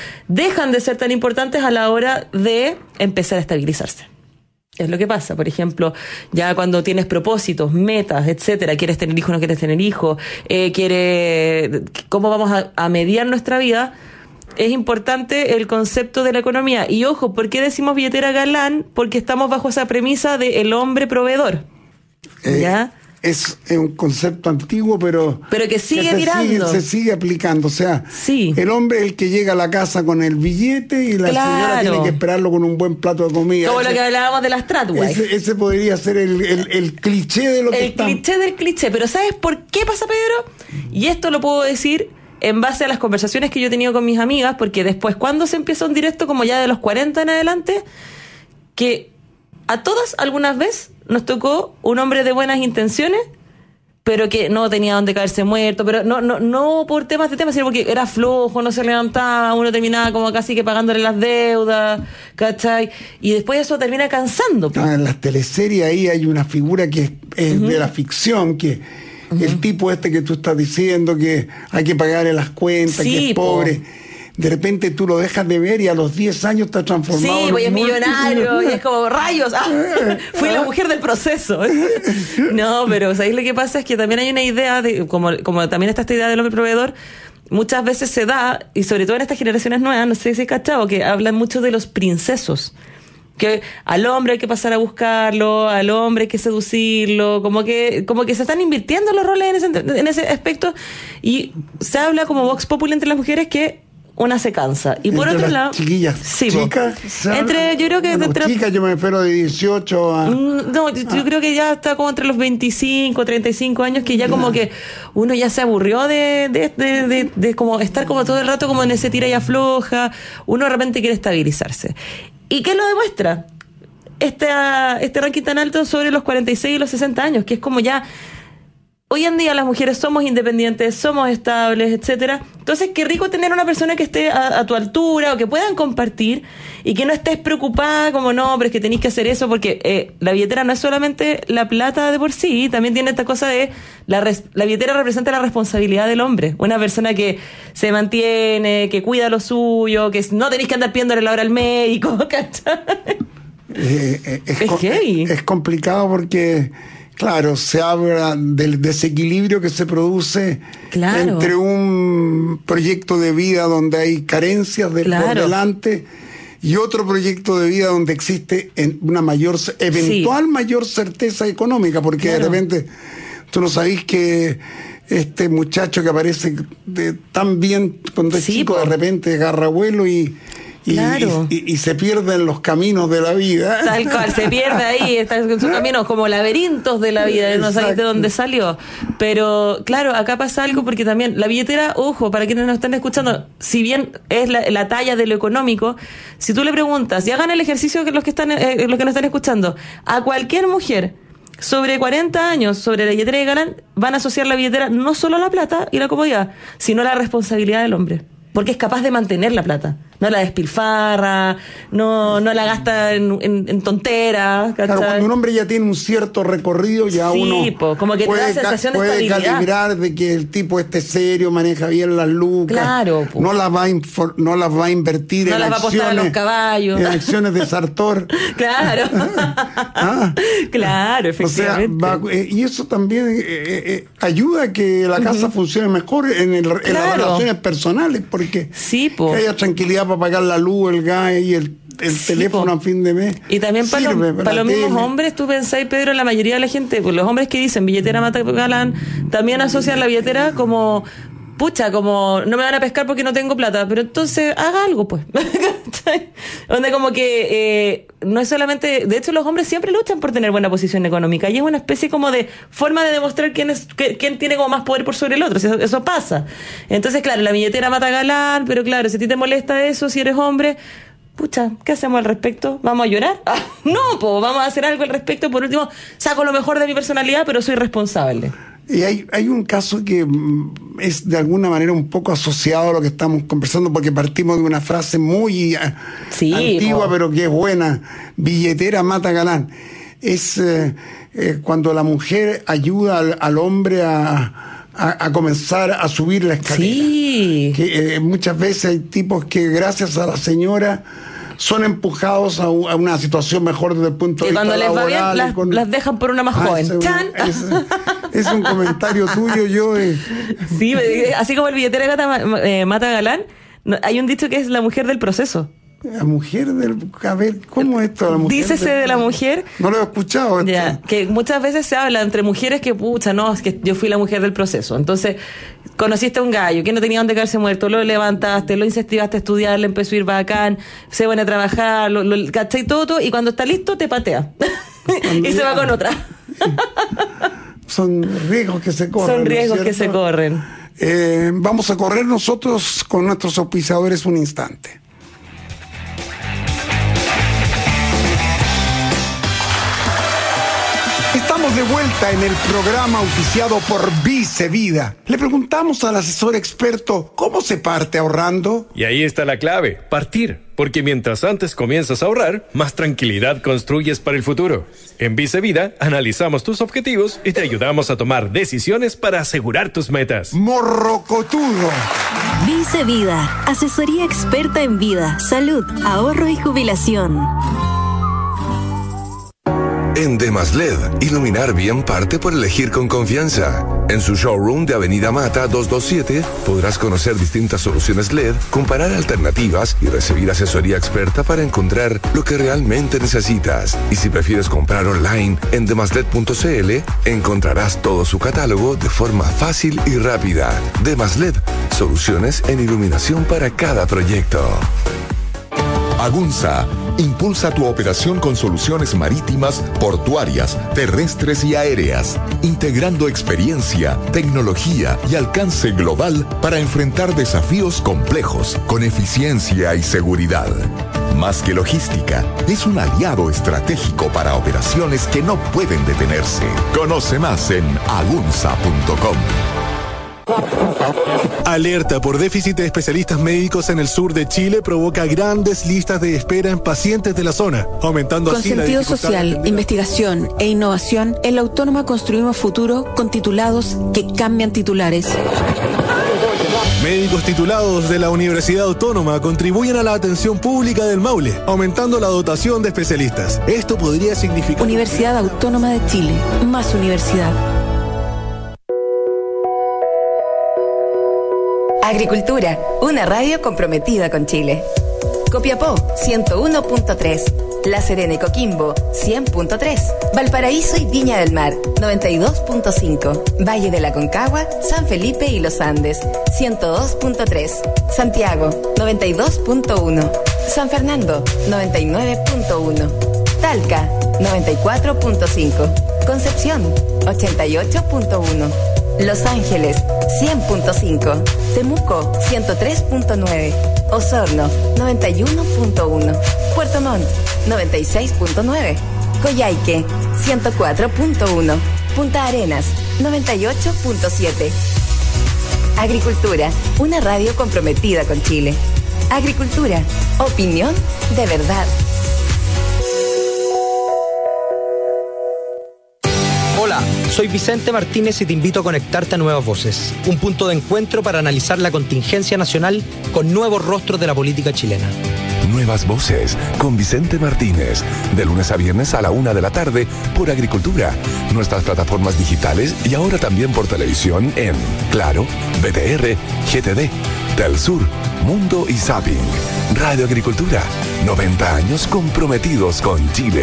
Speaker 13: dejan de ser tan importantes a la hora de empezar a estabilizarse. Es lo que pasa, por ejemplo, ya cuando tienes propósitos, metas, etcétera, quieres tener hijos, no quieres tener hijos, cómo vamos a mediar nuestra vida, es importante el concepto de la economía. Y ojo, ¿por qué decimos billetera galán? Porque estamos bajo esa premisa de el hombre proveedor. ¿Ya?
Speaker 2: Es un concepto antiguo, pero
Speaker 13: que sigue tirando.
Speaker 2: Se sigue aplicando. O sea,
Speaker 13: sí.
Speaker 2: El hombre es el que llega a la casa con el billete y la señora tiene que esperarlo con un buen plato de comida.
Speaker 13: Como lo que hablábamos de las Tradwives.
Speaker 2: Ese podría ser el cliché de lo que está.
Speaker 13: El cliché del cliché. Pero ¿sabes por qué pasa, Pedro? Y esto lo puedo decir en base a las conversaciones que yo he tenido con mis amigas, porque después, cuando se empieza un directo como ya de los 40 en adelante, que a todas algunas veces nos tocó un hombre de buenas intenciones, pero que no tenía dónde caerse muerto, pero no por temas, sino porque era flojo, no se levantaba, uno terminaba como casi que pagándole las deudas, ¿cachai? Y después eso termina cansando.
Speaker 2: En las teleseries ahí hay una figura que es de la ficción, que el tipo que tú estás diciendo que hay que pagarle las cuentas, que es pobre. De repente tú lo dejas de ver y a los 10 años está transformado.
Speaker 13: Sí, voy a millonario y es como rayos. Fui la mujer del proceso. No, pero ¿sabéis lo que pasa? Es que también hay una idea, como también está esta idea del hombre proveedor, muchas veces se da, y sobre todo en estas generaciones nuevas, no sé si es cachado, que hablan mucho de los princesos. Que al hombre hay que pasar a buscarlo, al hombre hay que seducirlo, como que se están invirtiendo los roles en ese aspecto, y se habla como vox populi entre las mujeres que una se cansa. Y por
Speaker 2: Entre
Speaker 13: otro
Speaker 2: las
Speaker 13: lado,
Speaker 2: chiquillas
Speaker 13: sí,
Speaker 2: chicas,
Speaker 13: yo creo que
Speaker 2: chicas, yo me espero de 18 a...
Speaker 13: No, yo creo que ya está como entre los 25, 35 años, que ya como que uno ya se aburrió de como estar como todo el rato como en ese tira y afloja. Uno de repente quiere estabilizarse. ¿Y qué lo demuestra? Este ranking tan alto sobre los 46 y los 60 años, que es como ya... Hoy en día las mujeres somos independientes, somos estables, etcétera. Entonces, qué rico tener una persona que esté a tu altura o que puedan compartir y que no estés preocupada como no, pero es que tenéis que hacer eso porque la billetera no es solamente la plata de por sí, también tiene esta cosa de la billetera representa la responsabilidad del hombre. Una persona que se mantiene, que cuida lo suyo, que no tenéis que andar pidiéndole la hora al médico, ¿cachai?
Speaker 2: Es complicado porque... Claro, se habla del desequilibrio que se produce entre un proyecto de vida donde hay carencias por delante y otro proyecto de vida donde existe una mayor certeza económica, porque de repente tú no sabés que este muchacho que aparece tan bien cuando es chico, de repente agarra vuelo y se pierde en los caminos de la vida.
Speaker 13: Tal cual, se pierde ahí, está en sus caminos como laberintos de la vida, no sabéis de dónde salió. Pero claro, acá pasa algo porque también la billetera, ojo, para quienes nos están escuchando, si bien es la talla de lo económico, si tú le preguntas, y hagan el ejercicio que los que nos están escuchando, a cualquier mujer sobre 40 años, sobre la billetera de Galán, van a asociar la billetera no solo a la plata y la comodidad, sino a la responsabilidad del hombre. Porque es capaz de mantener la plata. No la despilfarra, no la gasta en tonteras. ¿Cachai?
Speaker 2: Claro, cuando un hombre ya tiene un cierto recorrido, ya uno
Speaker 13: como que
Speaker 2: puede,
Speaker 13: te da sensación de
Speaker 2: puede
Speaker 13: estabilidad.
Speaker 2: calibrar de que el tipo esté serio, maneja bien las lucas.
Speaker 13: Claro,
Speaker 2: no las va a invertir en acciones,
Speaker 13: a los caballos.
Speaker 2: En acciones de Sartor.
Speaker 13: Claro. Claro, efectivamente.
Speaker 2: O sea, y eso también ayuda a que la casa funcione mejor en las relaciones personales, porque que haya tranquilidad para pagar la luz, el gas y el teléfono a fin de mes.
Speaker 13: Y también para los mismos hombres, tú pensáis, Pedro, la mayoría de la gente, pues los hombres que dicen billetera mata galán, también asocian la billetera como como no me van a pescar porque no tengo plata, pero entonces haga algo, pues. Donde como que no es solamente, de hecho los hombres siempre luchan por tener buena posición económica y es una especie como de forma de demostrar quién tiene como más poder por sobre el otro. Eso pasa. Entonces, claro, la billetera mata galán, pero claro, si a ti te molesta eso, si eres hombre, ¿qué hacemos al respecto? ¿Vamos a llorar? No, vamos a hacer algo al respecto. Por último, saco lo mejor de mi personalidad, pero soy responsable.
Speaker 2: Y hay un caso que es de alguna manera un poco asociado a lo que estamos conversando, porque partimos de una frase muy antigua, pero que es buena: billetera mata galán. Es cuando la mujer ayuda al hombre a comenzar a subir la escalera. Que muchas veces hay tipos que gracias a la señora son empujados a una situación mejor desde el punto de vista laboral.
Speaker 13: Cuando les va bien, las dejan por una más joven.
Speaker 2: Es un comentario tuyo,
Speaker 13: Sí, así como el billetera mata galán, hay un dicho que es la mujer del proceso.
Speaker 2: La mujer a ver, ¿cómo es esto? La mujer
Speaker 13: Dícese de la mujer.
Speaker 2: No lo he escuchado.
Speaker 13: Ya, que muchas veces se habla entre mujeres que, es que yo fui la mujer del proceso. Entonces, conociste a un gallo que no tenía dónde quedarse muerto, lo levantaste, lo incentivaste a estudiar, le empezó a ir bacán, se van a trabajar, ¿cachai? Todo, y cuando está listo, te patea. Y se va con otra.
Speaker 2: Son riesgos que se corren.
Speaker 13: Son riesgos que se corren.
Speaker 2: Vamos a correr nosotros con nuestros auspiciadores un instante. Estamos de vuelta en el programa auspiciado por Vice Vida. Le preguntamos al asesor experto cómo se parte ahorrando.
Speaker 14: Y ahí está la clave, partir. Porque mientras antes comienzas a ahorrar, más tranquilidad construyes para el futuro. En Vice Vida analizamos tus objetivos y te ayudamos a tomar decisiones para asegurar tus metas.
Speaker 2: Morrocotudo.
Speaker 15: Vice Vida, asesoría experta en vida, salud, ahorro y jubilación.
Speaker 1: En Demaslet, iluminar bien parte por elegir con confianza. En su showroom de Avenida Mata 227 podrás conocer distintas soluciones LED, comparar alternativas y recibir asesoría experta para encontrar lo que realmente necesitas. Y si prefieres comprar online en demaslet.cl, encontrarás todo su catálogo de forma fácil y rápida. Demaslet, Soluciones en iluminación para cada proyecto.
Speaker 16: Agunza impulsa tu operación con soluciones marítimas, portuarias, terrestres y aéreas, integrando experiencia, tecnología y alcance global para enfrentar desafíos complejos con eficiencia y seguridad. Más que logística, es un aliado estratégico para operaciones que no pueden detenerse. Conoce más en agunza.com.
Speaker 17: Alerta por déficit de especialistas médicos en el sur de Chile provoca grandes listas de espera en pacientes de la zona, aumentando
Speaker 18: Con
Speaker 17: así la
Speaker 18: sentido
Speaker 17: dificultad
Speaker 18: social, investigación e innovación, en la Autónoma construimos futuro con titulados que cambian titulares.
Speaker 17: Médicos titulados de la Universidad Autónoma contribuyen a la atención pública del Maule, aumentando la dotación de especialistas. Esto podría significar...
Speaker 18: Universidad Autónoma de Chile, más universidad.
Speaker 12: Agricultura, una radio comprometida con Chile. Copiapó, 101.3. La Serena y Coquimbo, 100.3. Valparaíso y Viña del Mar, 92.5. Valle de la Concagua, San Felipe y Los Andes, 102.3. Santiago, 92.1. San Fernando, 99.1. Talca, 94.5. Concepción, 88.1. Los Ángeles, 100.5. Temuco, 103.9. Osorno, 91.1. Puerto Montt, 96.9. Coyhaique, 104.1. Punta Arenas, 98.7. Agricultura, una radio comprometida con Chile. Agricultura, opinión de verdad.
Speaker 19: Hola, soy Vicente Martínez y te invito a conectarte a Nuevas Voces, un punto de encuentro para analizar la contingencia nacional con nuevos rostros de la política chilena.
Speaker 1: Nuevas Voces con Vicente Martínez, de lunes a viernes a la 1 de la tarde por Agricultura, nuestras plataformas digitales y ahora también por televisión en Claro, BTR, GTD, Telsur, Mundo y Zapping. Radio Agricultura, 90 años comprometidos con Chile.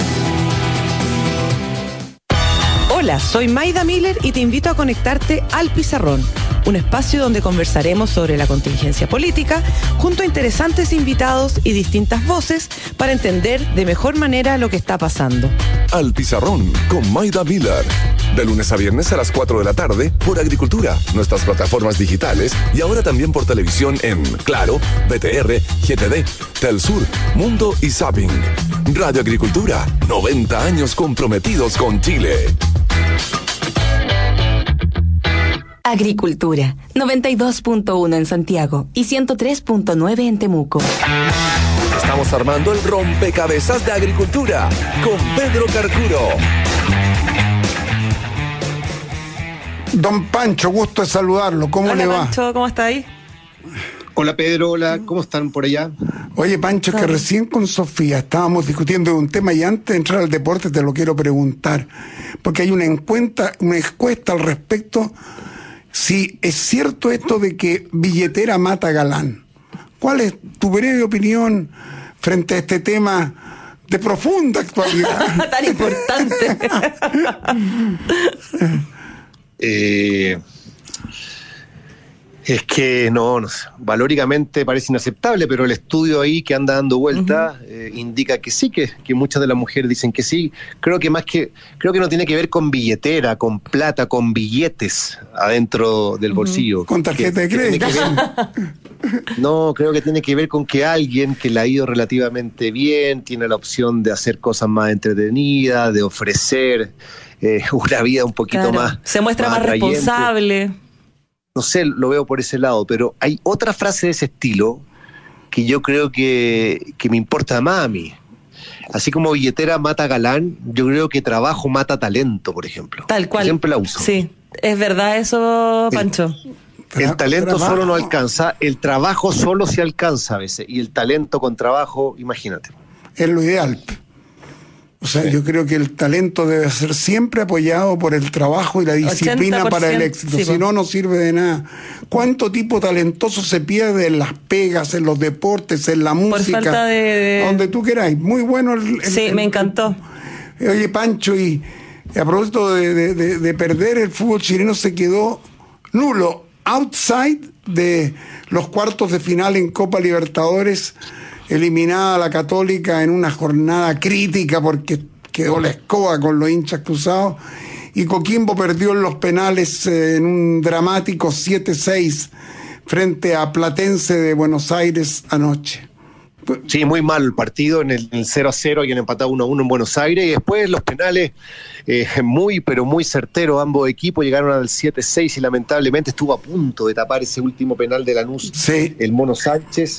Speaker 20: Hola, soy Maida Miller y te invito a conectarte al Pizarrón, un espacio donde conversaremos sobre la contingencia política junto a interesantes invitados y distintas voces para entender de mejor manera lo que está pasando.
Speaker 1: Al Pizarrón con Maida Miller, de lunes a viernes a las 4 de la tarde por Agricultura, nuestras plataformas digitales y ahora también por televisión en Claro, BTR, GTD, Telsur, Mundo y Zapping. Radio Agricultura, 90 años comprometidos con Chile.
Speaker 12: Agricultura, 92.1 en Santiago y 103.9 en Temuco.
Speaker 1: Estamos armando el rompecabezas de Agricultura con Pedro Carcuro.
Speaker 2: Don Pancho, gusto de saludarlo. ¿Cómo le va?
Speaker 13: Pancho, ¿cómo está ahí?
Speaker 5: Hola Pedro, hola, ¿cómo están por allá?
Speaker 2: Oye Pancho, que recién con Sofía estábamos discutiendo de un tema y antes de entrar al deporte te lo quiero preguntar, porque hay una encuesta al respecto, si es cierto esto de que billetera mata galán. ¿Cuál es tu breve opinión frente a este tema de profunda actualidad?
Speaker 13: Tan importante.
Speaker 5: Es que no sé, valóricamente parece inaceptable, pero el estudio ahí que anda dando vuelta indica que sí, que muchas de las mujeres dicen que sí. Creo que no tiene que ver con billetera, con plata, con billetes adentro del bolsillo.
Speaker 2: Con tarjeta de crédito.
Speaker 5: No, creo que tiene que ver con que alguien que le ha ido relativamente bien tiene la opción de hacer cosas más entretenidas, de ofrecer una vida un poquito más.
Speaker 13: Se muestra más responsable.
Speaker 5: No sé, lo veo por ese lado, pero hay otra frase de ese estilo que yo creo que me importa más a mí. Así como billetera mata galán, yo creo que trabajo mata talento, por ejemplo.
Speaker 13: Tal cual.
Speaker 5: Siempre la uso.
Speaker 13: Sí, es verdad eso, Pancho.
Speaker 5: El talento solo no alcanza, el trabajo solo se alcanza a veces, y el talento con trabajo, imagínate.
Speaker 2: Es lo ideal. O sea, yo creo que el talento debe ser siempre apoyado por el trabajo y la disciplina para el éxito. Si no, no sirve de nada. ¿Cuánto tipo talentoso se pierde en las pegas, en los deportes, en la música?
Speaker 13: Por falta
Speaker 2: donde tú queráis. Muy bueno.
Speaker 13: Me encantó.
Speaker 2: Oye, Pancho, y a propósito de perder, el fútbol chileno se quedó nulo. Outside de los cuartos de final en Copa Libertadores, eliminada la Católica en una jornada crítica porque quedó la escoba con los hinchas cruzados, y Coquimbo perdió en los penales en un dramático 7-6 frente a Platense de Buenos Aires anoche.
Speaker 5: Sí, muy mal el partido, en el 0-0 y han empatado 1-1 en Buenos Aires, y después los penales muy, pero muy certeros. Ambos equipos llegaron al 7-6 y lamentablemente estuvo a punto de tapar ese último penal de Lanús, el Mono Sánchez.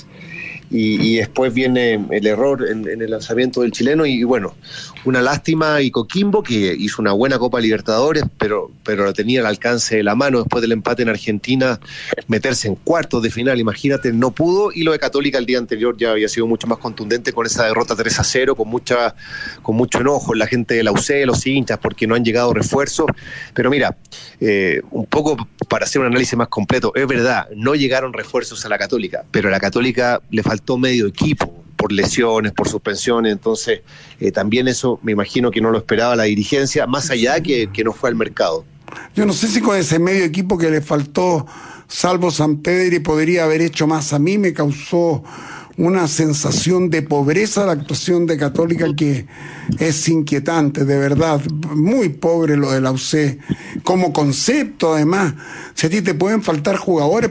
Speaker 5: Y después viene el error en el lanzamiento del chileno, y bueno, una lástima. Y Coquimbo, que hizo una buena Copa Libertadores, pero lo tenía al alcance de la mano después del empate en Argentina, meterse en cuartos de final, imagínate, no pudo. Y lo de Católica el día anterior ya había sido mucho más contundente con esa derrota 3-0, con mucho enojo en la gente de la UC, los hinchas, porque no han llegado refuerzos. Pero mira, un poco para hacer un análisis más completo, es verdad, no llegaron refuerzos a la Católica, pero a la Católica le faltó medio equipo por lesiones, por suspensiones. Entonces también eso me imagino que no lo esperaba la dirigencia, más allá que no fue al mercado.
Speaker 2: Yo no sé si con ese medio equipo que le faltó, salvo Sampedri, podría haber hecho más. A mí me causó una sensación de pobreza la actuación de Católica que es inquietante, de verdad, muy pobre lo de la UC, como concepto. Además, si a ti te pueden faltar jugadores,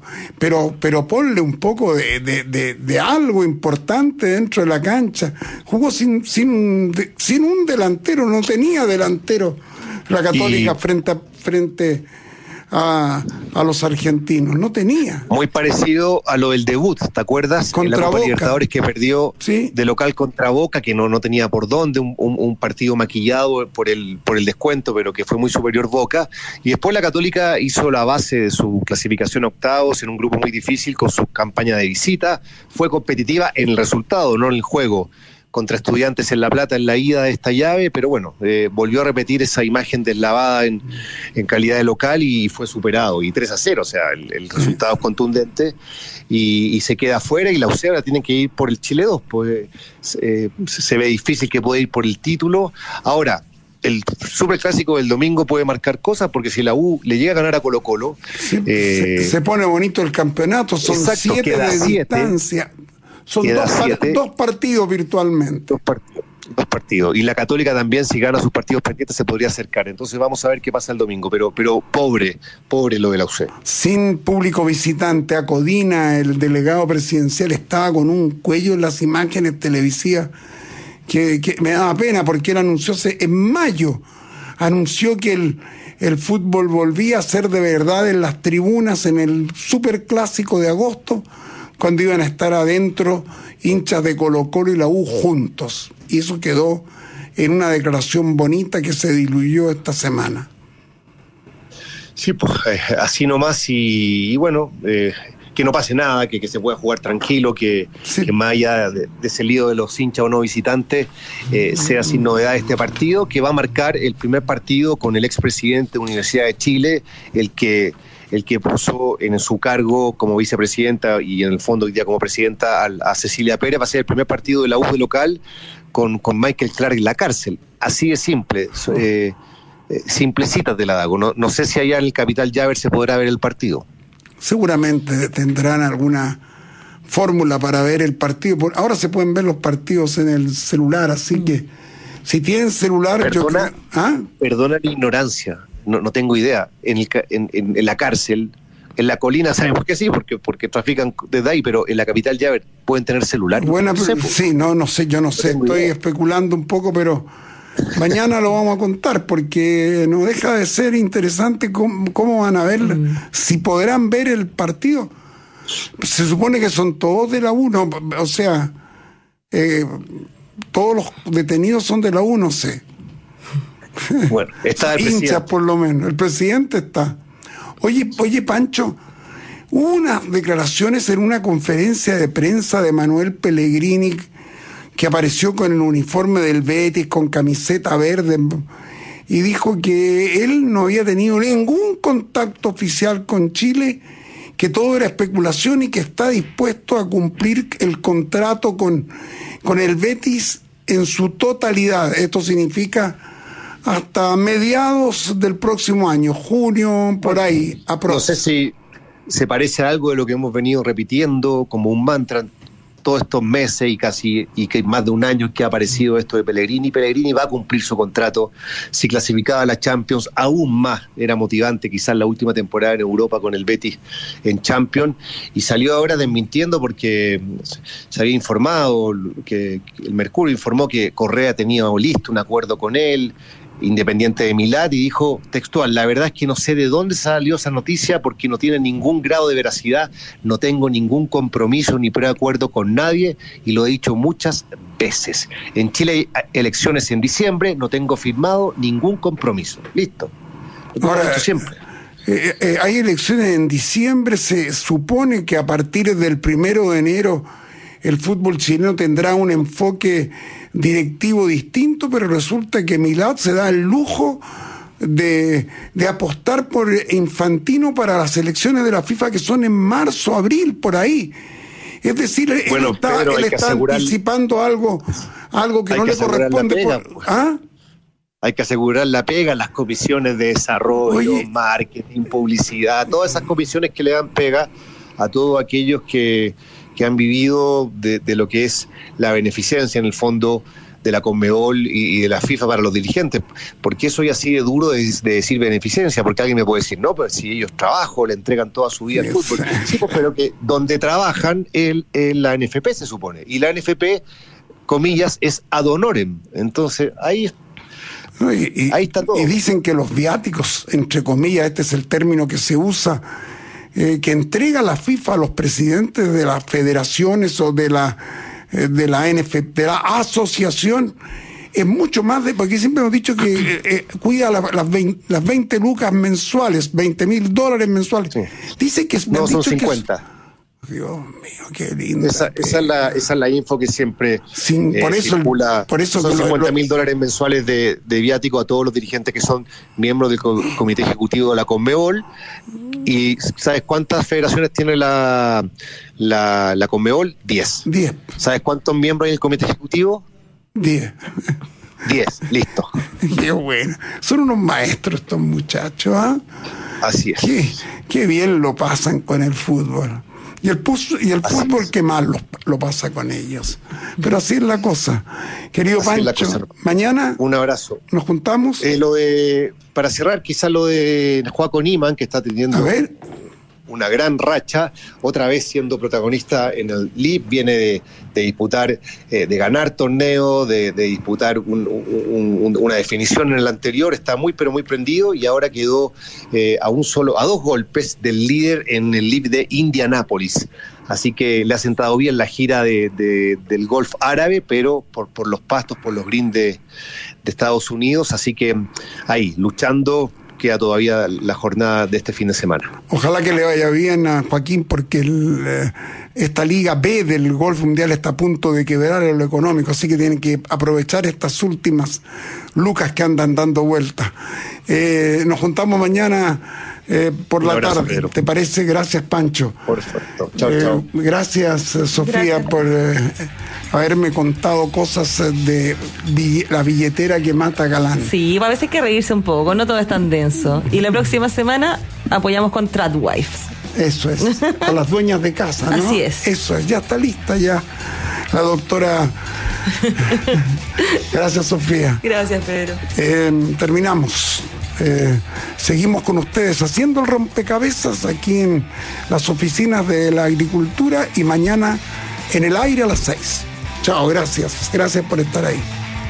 Speaker 2: pero ponle un poco de algo importante dentro de la cancha. Jugó sin un delantero, no tenía delantero la Católica frente a los argentinos, no tenía.
Speaker 5: Muy parecido a lo del debut, ¿te acuerdas?
Speaker 2: Contra
Speaker 5: en la Copa
Speaker 2: Boca.
Speaker 5: Libertadores, que perdió de local contra Boca, que no tenía por dónde, un partido maquillado por el descuento, pero que fue muy superior Boca. Y después la Católica hizo la base de su clasificación a octavos en un grupo muy difícil con su campaña de visita. Fue competitiva en el resultado, no en el juego, contra Estudiantes en La Plata en la ida de esta llave, pero bueno, volvió a repetir esa imagen deslavada en calidad de local y fue superado, y 3-0, o sea, el resultado es contundente, y se queda afuera, y la UC ahora tiene que ir por el Chile 2, pues se ve difícil que pueda ir por el título. Ahora, el superclásico del domingo puede marcar cosas, porque si la U le llega a ganar a Colo-Colo...
Speaker 2: se pone bonito el campeonato, son 7 de distancia. Son dos partidos virtualmente.
Speaker 5: Dos partidos. Y la Católica también, si gana sus partidos pendientes, se podría acercar. Entonces vamos a ver qué pasa el domingo. Pero pobre lo de la UC.
Speaker 2: Sin público visitante, Acodina, el delegado presidencial, estaba con un cuello en las imágenes televisivas que me daba pena, porque él anunció en mayo, anunció que el fútbol volvía a ser de verdad en las tribunas en el superclásico de agosto, cuando iban a estar adentro hinchas de Colo-Colo y la U juntos. Y eso quedó en una declaración bonita que se diluyó esta semana.
Speaker 5: Sí, pues así nomás, y bueno, que no pase nada, que se pueda jugar tranquilo, que más allá de ese lío de los hinchas o no visitantes, sea sin novedad este partido, que va a marcar el primer partido con el expresidente de Universidad de Chile, el que puso en su cargo como vicepresidenta y en el fondo hoy día como presidenta a Cecilia Pérez. Va a ser el primer partido de la U de local con Michael Clark en la cárcel. Así de simple, simplecitas de la Dago. No sé si allá en el Capital Llaver se podrá ver el partido.
Speaker 2: Seguramente tendrán alguna fórmula para ver el partido. Ahora se pueden ver los partidos en el celular, así que si tienen celular...
Speaker 5: Perdona la ignorancia. No tengo idea. En la cárcel, en la colina, ¿saben por qué sí? Porque trafican desde ahí, pero en la Capital Llaver pueden tener celular.
Speaker 2: Bueno, sí, no sé, yo no sé, estoy especulando un poco, pero mañana lo vamos a contar, porque no deja de ser interesante cómo van a ver, si podrán ver el partido. Se supone que son todos de la U, o sea, todos los detenidos son de la U, no sé.
Speaker 5: Bueno, está el presidente.
Speaker 2: Hinchas, por lo menos. El presidente está. Oye, Pancho, hubo unas declaraciones en una conferencia de prensa de Manuel Pellegrini, que apareció con el uniforme del Betis, con camiseta verde, y dijo que él no había tenido ningún contacto oficial con Chile, que todo era especulación y que está dispuesto a cumplir el contrato con el Betis en su totalidad. Esto significa hasta mediados del próximo año, junio, por ahí.
Speaker 5: No sé si se parece a algo de lo que hemos venido repitiendo como un mantra todos estos meses y que más de un año que ha aparecido esto de Pellegrini. Pellegrini va a cumplir su contrato. Si clasificaba a la Champions, aún más era motivante quizás la última temporada en Europa con el Betis en Champions, y salió ahora desmintiendo porque se había informado, que el Mercurio informó que Correa tenía listo un acuerdo con él, Independiente de Milán, y dijo textual: la verdad es que no sé de dónde salió esa noticia porque no tiene ningún grado de veracidad, no tengo ningún compromiso ni preacuerdo con nadie y lo he dicho muchas veces. En Chile hay elecciones en diciembre, no tengo firmado ningún compromiso. Listo. Lo he dicho siempre.
Speaker 2: Hay elecciones en diciembre, se supone que a partir del 1 de enero el fútbol chileno tendrá un enfoque directivo distinto, pero resulta que Milad se da el lujo de apostar por Infantino para las elecciones de la FIFA que son en marzo, abril, por ahí. Es decir, él está anticipando algo que no le corresponde.
Speaker 5: Hay que asegurar la pega, las comisiones de desarrollo, marketing, publicidad, todas esas comisiones que le dan pega a todos aquellos que han vivido de lo que es la beneficencia en el fondo de la Conmebol y de la FIFA para los dirigentes. ¿Por qué soy así de duro de decir beneficencia? Porque alguien me puede decir, no, pero si ellos trabajan, le entregan toda su vida al fútbol. Sí, pues, pero que donde trabajan la NFP se supone. Y la NFP, comillas, es ad honorem. Entonces, ahí está todo.
Speaker 2: Y dicen que los viáticos, entre comillas, este es el término que se usa, que entrega la FIFA a los presidentes de las federaciones o de la NFP, de la asociación, es mucho más porque siempre hemos dicho que cuida las 20 lucas mensuales, $20,000 mensuales. Sí. Dice que
Speaker 5: no, son 50.
Speaker 2: Dios mío, qué lindo.
Speaker 5: Esa es la info que siempre circula.
Speaker 2: Por eso
Speaker 5: son $50,000 mensuales de viático a todos los dirigentes que son miembros del comité ejecutivo de la Conmebol. ¿Y sabes cuántas federaciones tiene la Conmebol? 10. ¿Sabes cuántos miembros hay en el comité ejecutivo?
Speaker 2: 10.
Speaker 5: 10, listo.
Speaker 2: Qué bueno. Son unos maestros estos muchachos, ¿ah?
Speaker 5: Así es.
Speaker 2: Qué bien lo pasan con el fútbol. Y el fútbol que más lo pasa con ellos. Pero así es la cosa. Querido Pancho, mañana
Speaker 5: un abrazo.
Speaker 2: ¿Nos juntamos?
Speaker 5: Para cerrar, quizás lo de Joaco Niman, que está teniendo una gran racha, otra vez siendo protagonista en el LIB, viene de disputar, de ganar torneo, de disputar una definición en el anterior, está muy pero muy prendido, y ahora quedó a 2 golpes del líder en el LIB de Indianápolis. Así que le ha sentado bien la gira del golf árabe, pero por los pastos, por los greens de Estados Unidos, así que ahí, luchando. Queda todavía la jornada de este fin de semana.
Speaker 2: Ojalá que le vaya bien a Joaquín, porque esta Liga B del golf mundial está a punto de quebrar en lo económico, así que tienen que aprovechar estas últimas lucas que andan dando vueltas. Nos juntamos mañana por la tarde. Pedro. ¿Te parece? Gracias, Pancho.
Speaker 5: Perfecto. Chao.
Speaker 2: Gracias, Sofía, por haberme contado cosas de la billetera que mata Galán.
Speaker 13: Sí, a veces hay que reírse un poco, no todo es tan denso. Y la próxima semana apoyamos con Tradwives.
Speaker 2: Eso es, a las dueñas de casa, ¿no?
Speaker 13: Así es.
Speaker 2: Eso es, ya está lista ya la doctora. Gracias, Sofía.
Speaker 13: Gracias, Pedro.
Speaker 2: Terminamos. Seguimos con ustedes haciendo el rompecabezas aquí en las oficinas de la agricultura, y mañana en el aire a las 6. Chao, gracias por estar ahí.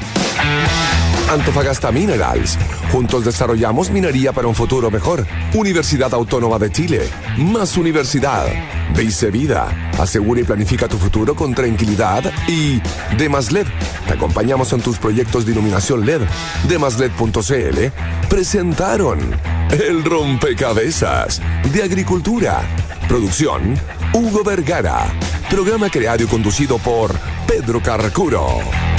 Speaker 1: Antofagasta Minerals. Juntos desarrollamos minería para un futuro mejor. Universidad Autónoma de Chile. Más universidad. Vice Vida. Asegura y planifica tu futuro con tranquilidad. Y Demaslet. Te acompañamos en tus proyectos de iluminación LED. Demaslet.cl presentaron El Rompecabezas de Agricultura. Producción Hugo Vergara. Programa creado y conducido por Pedro Carracuro.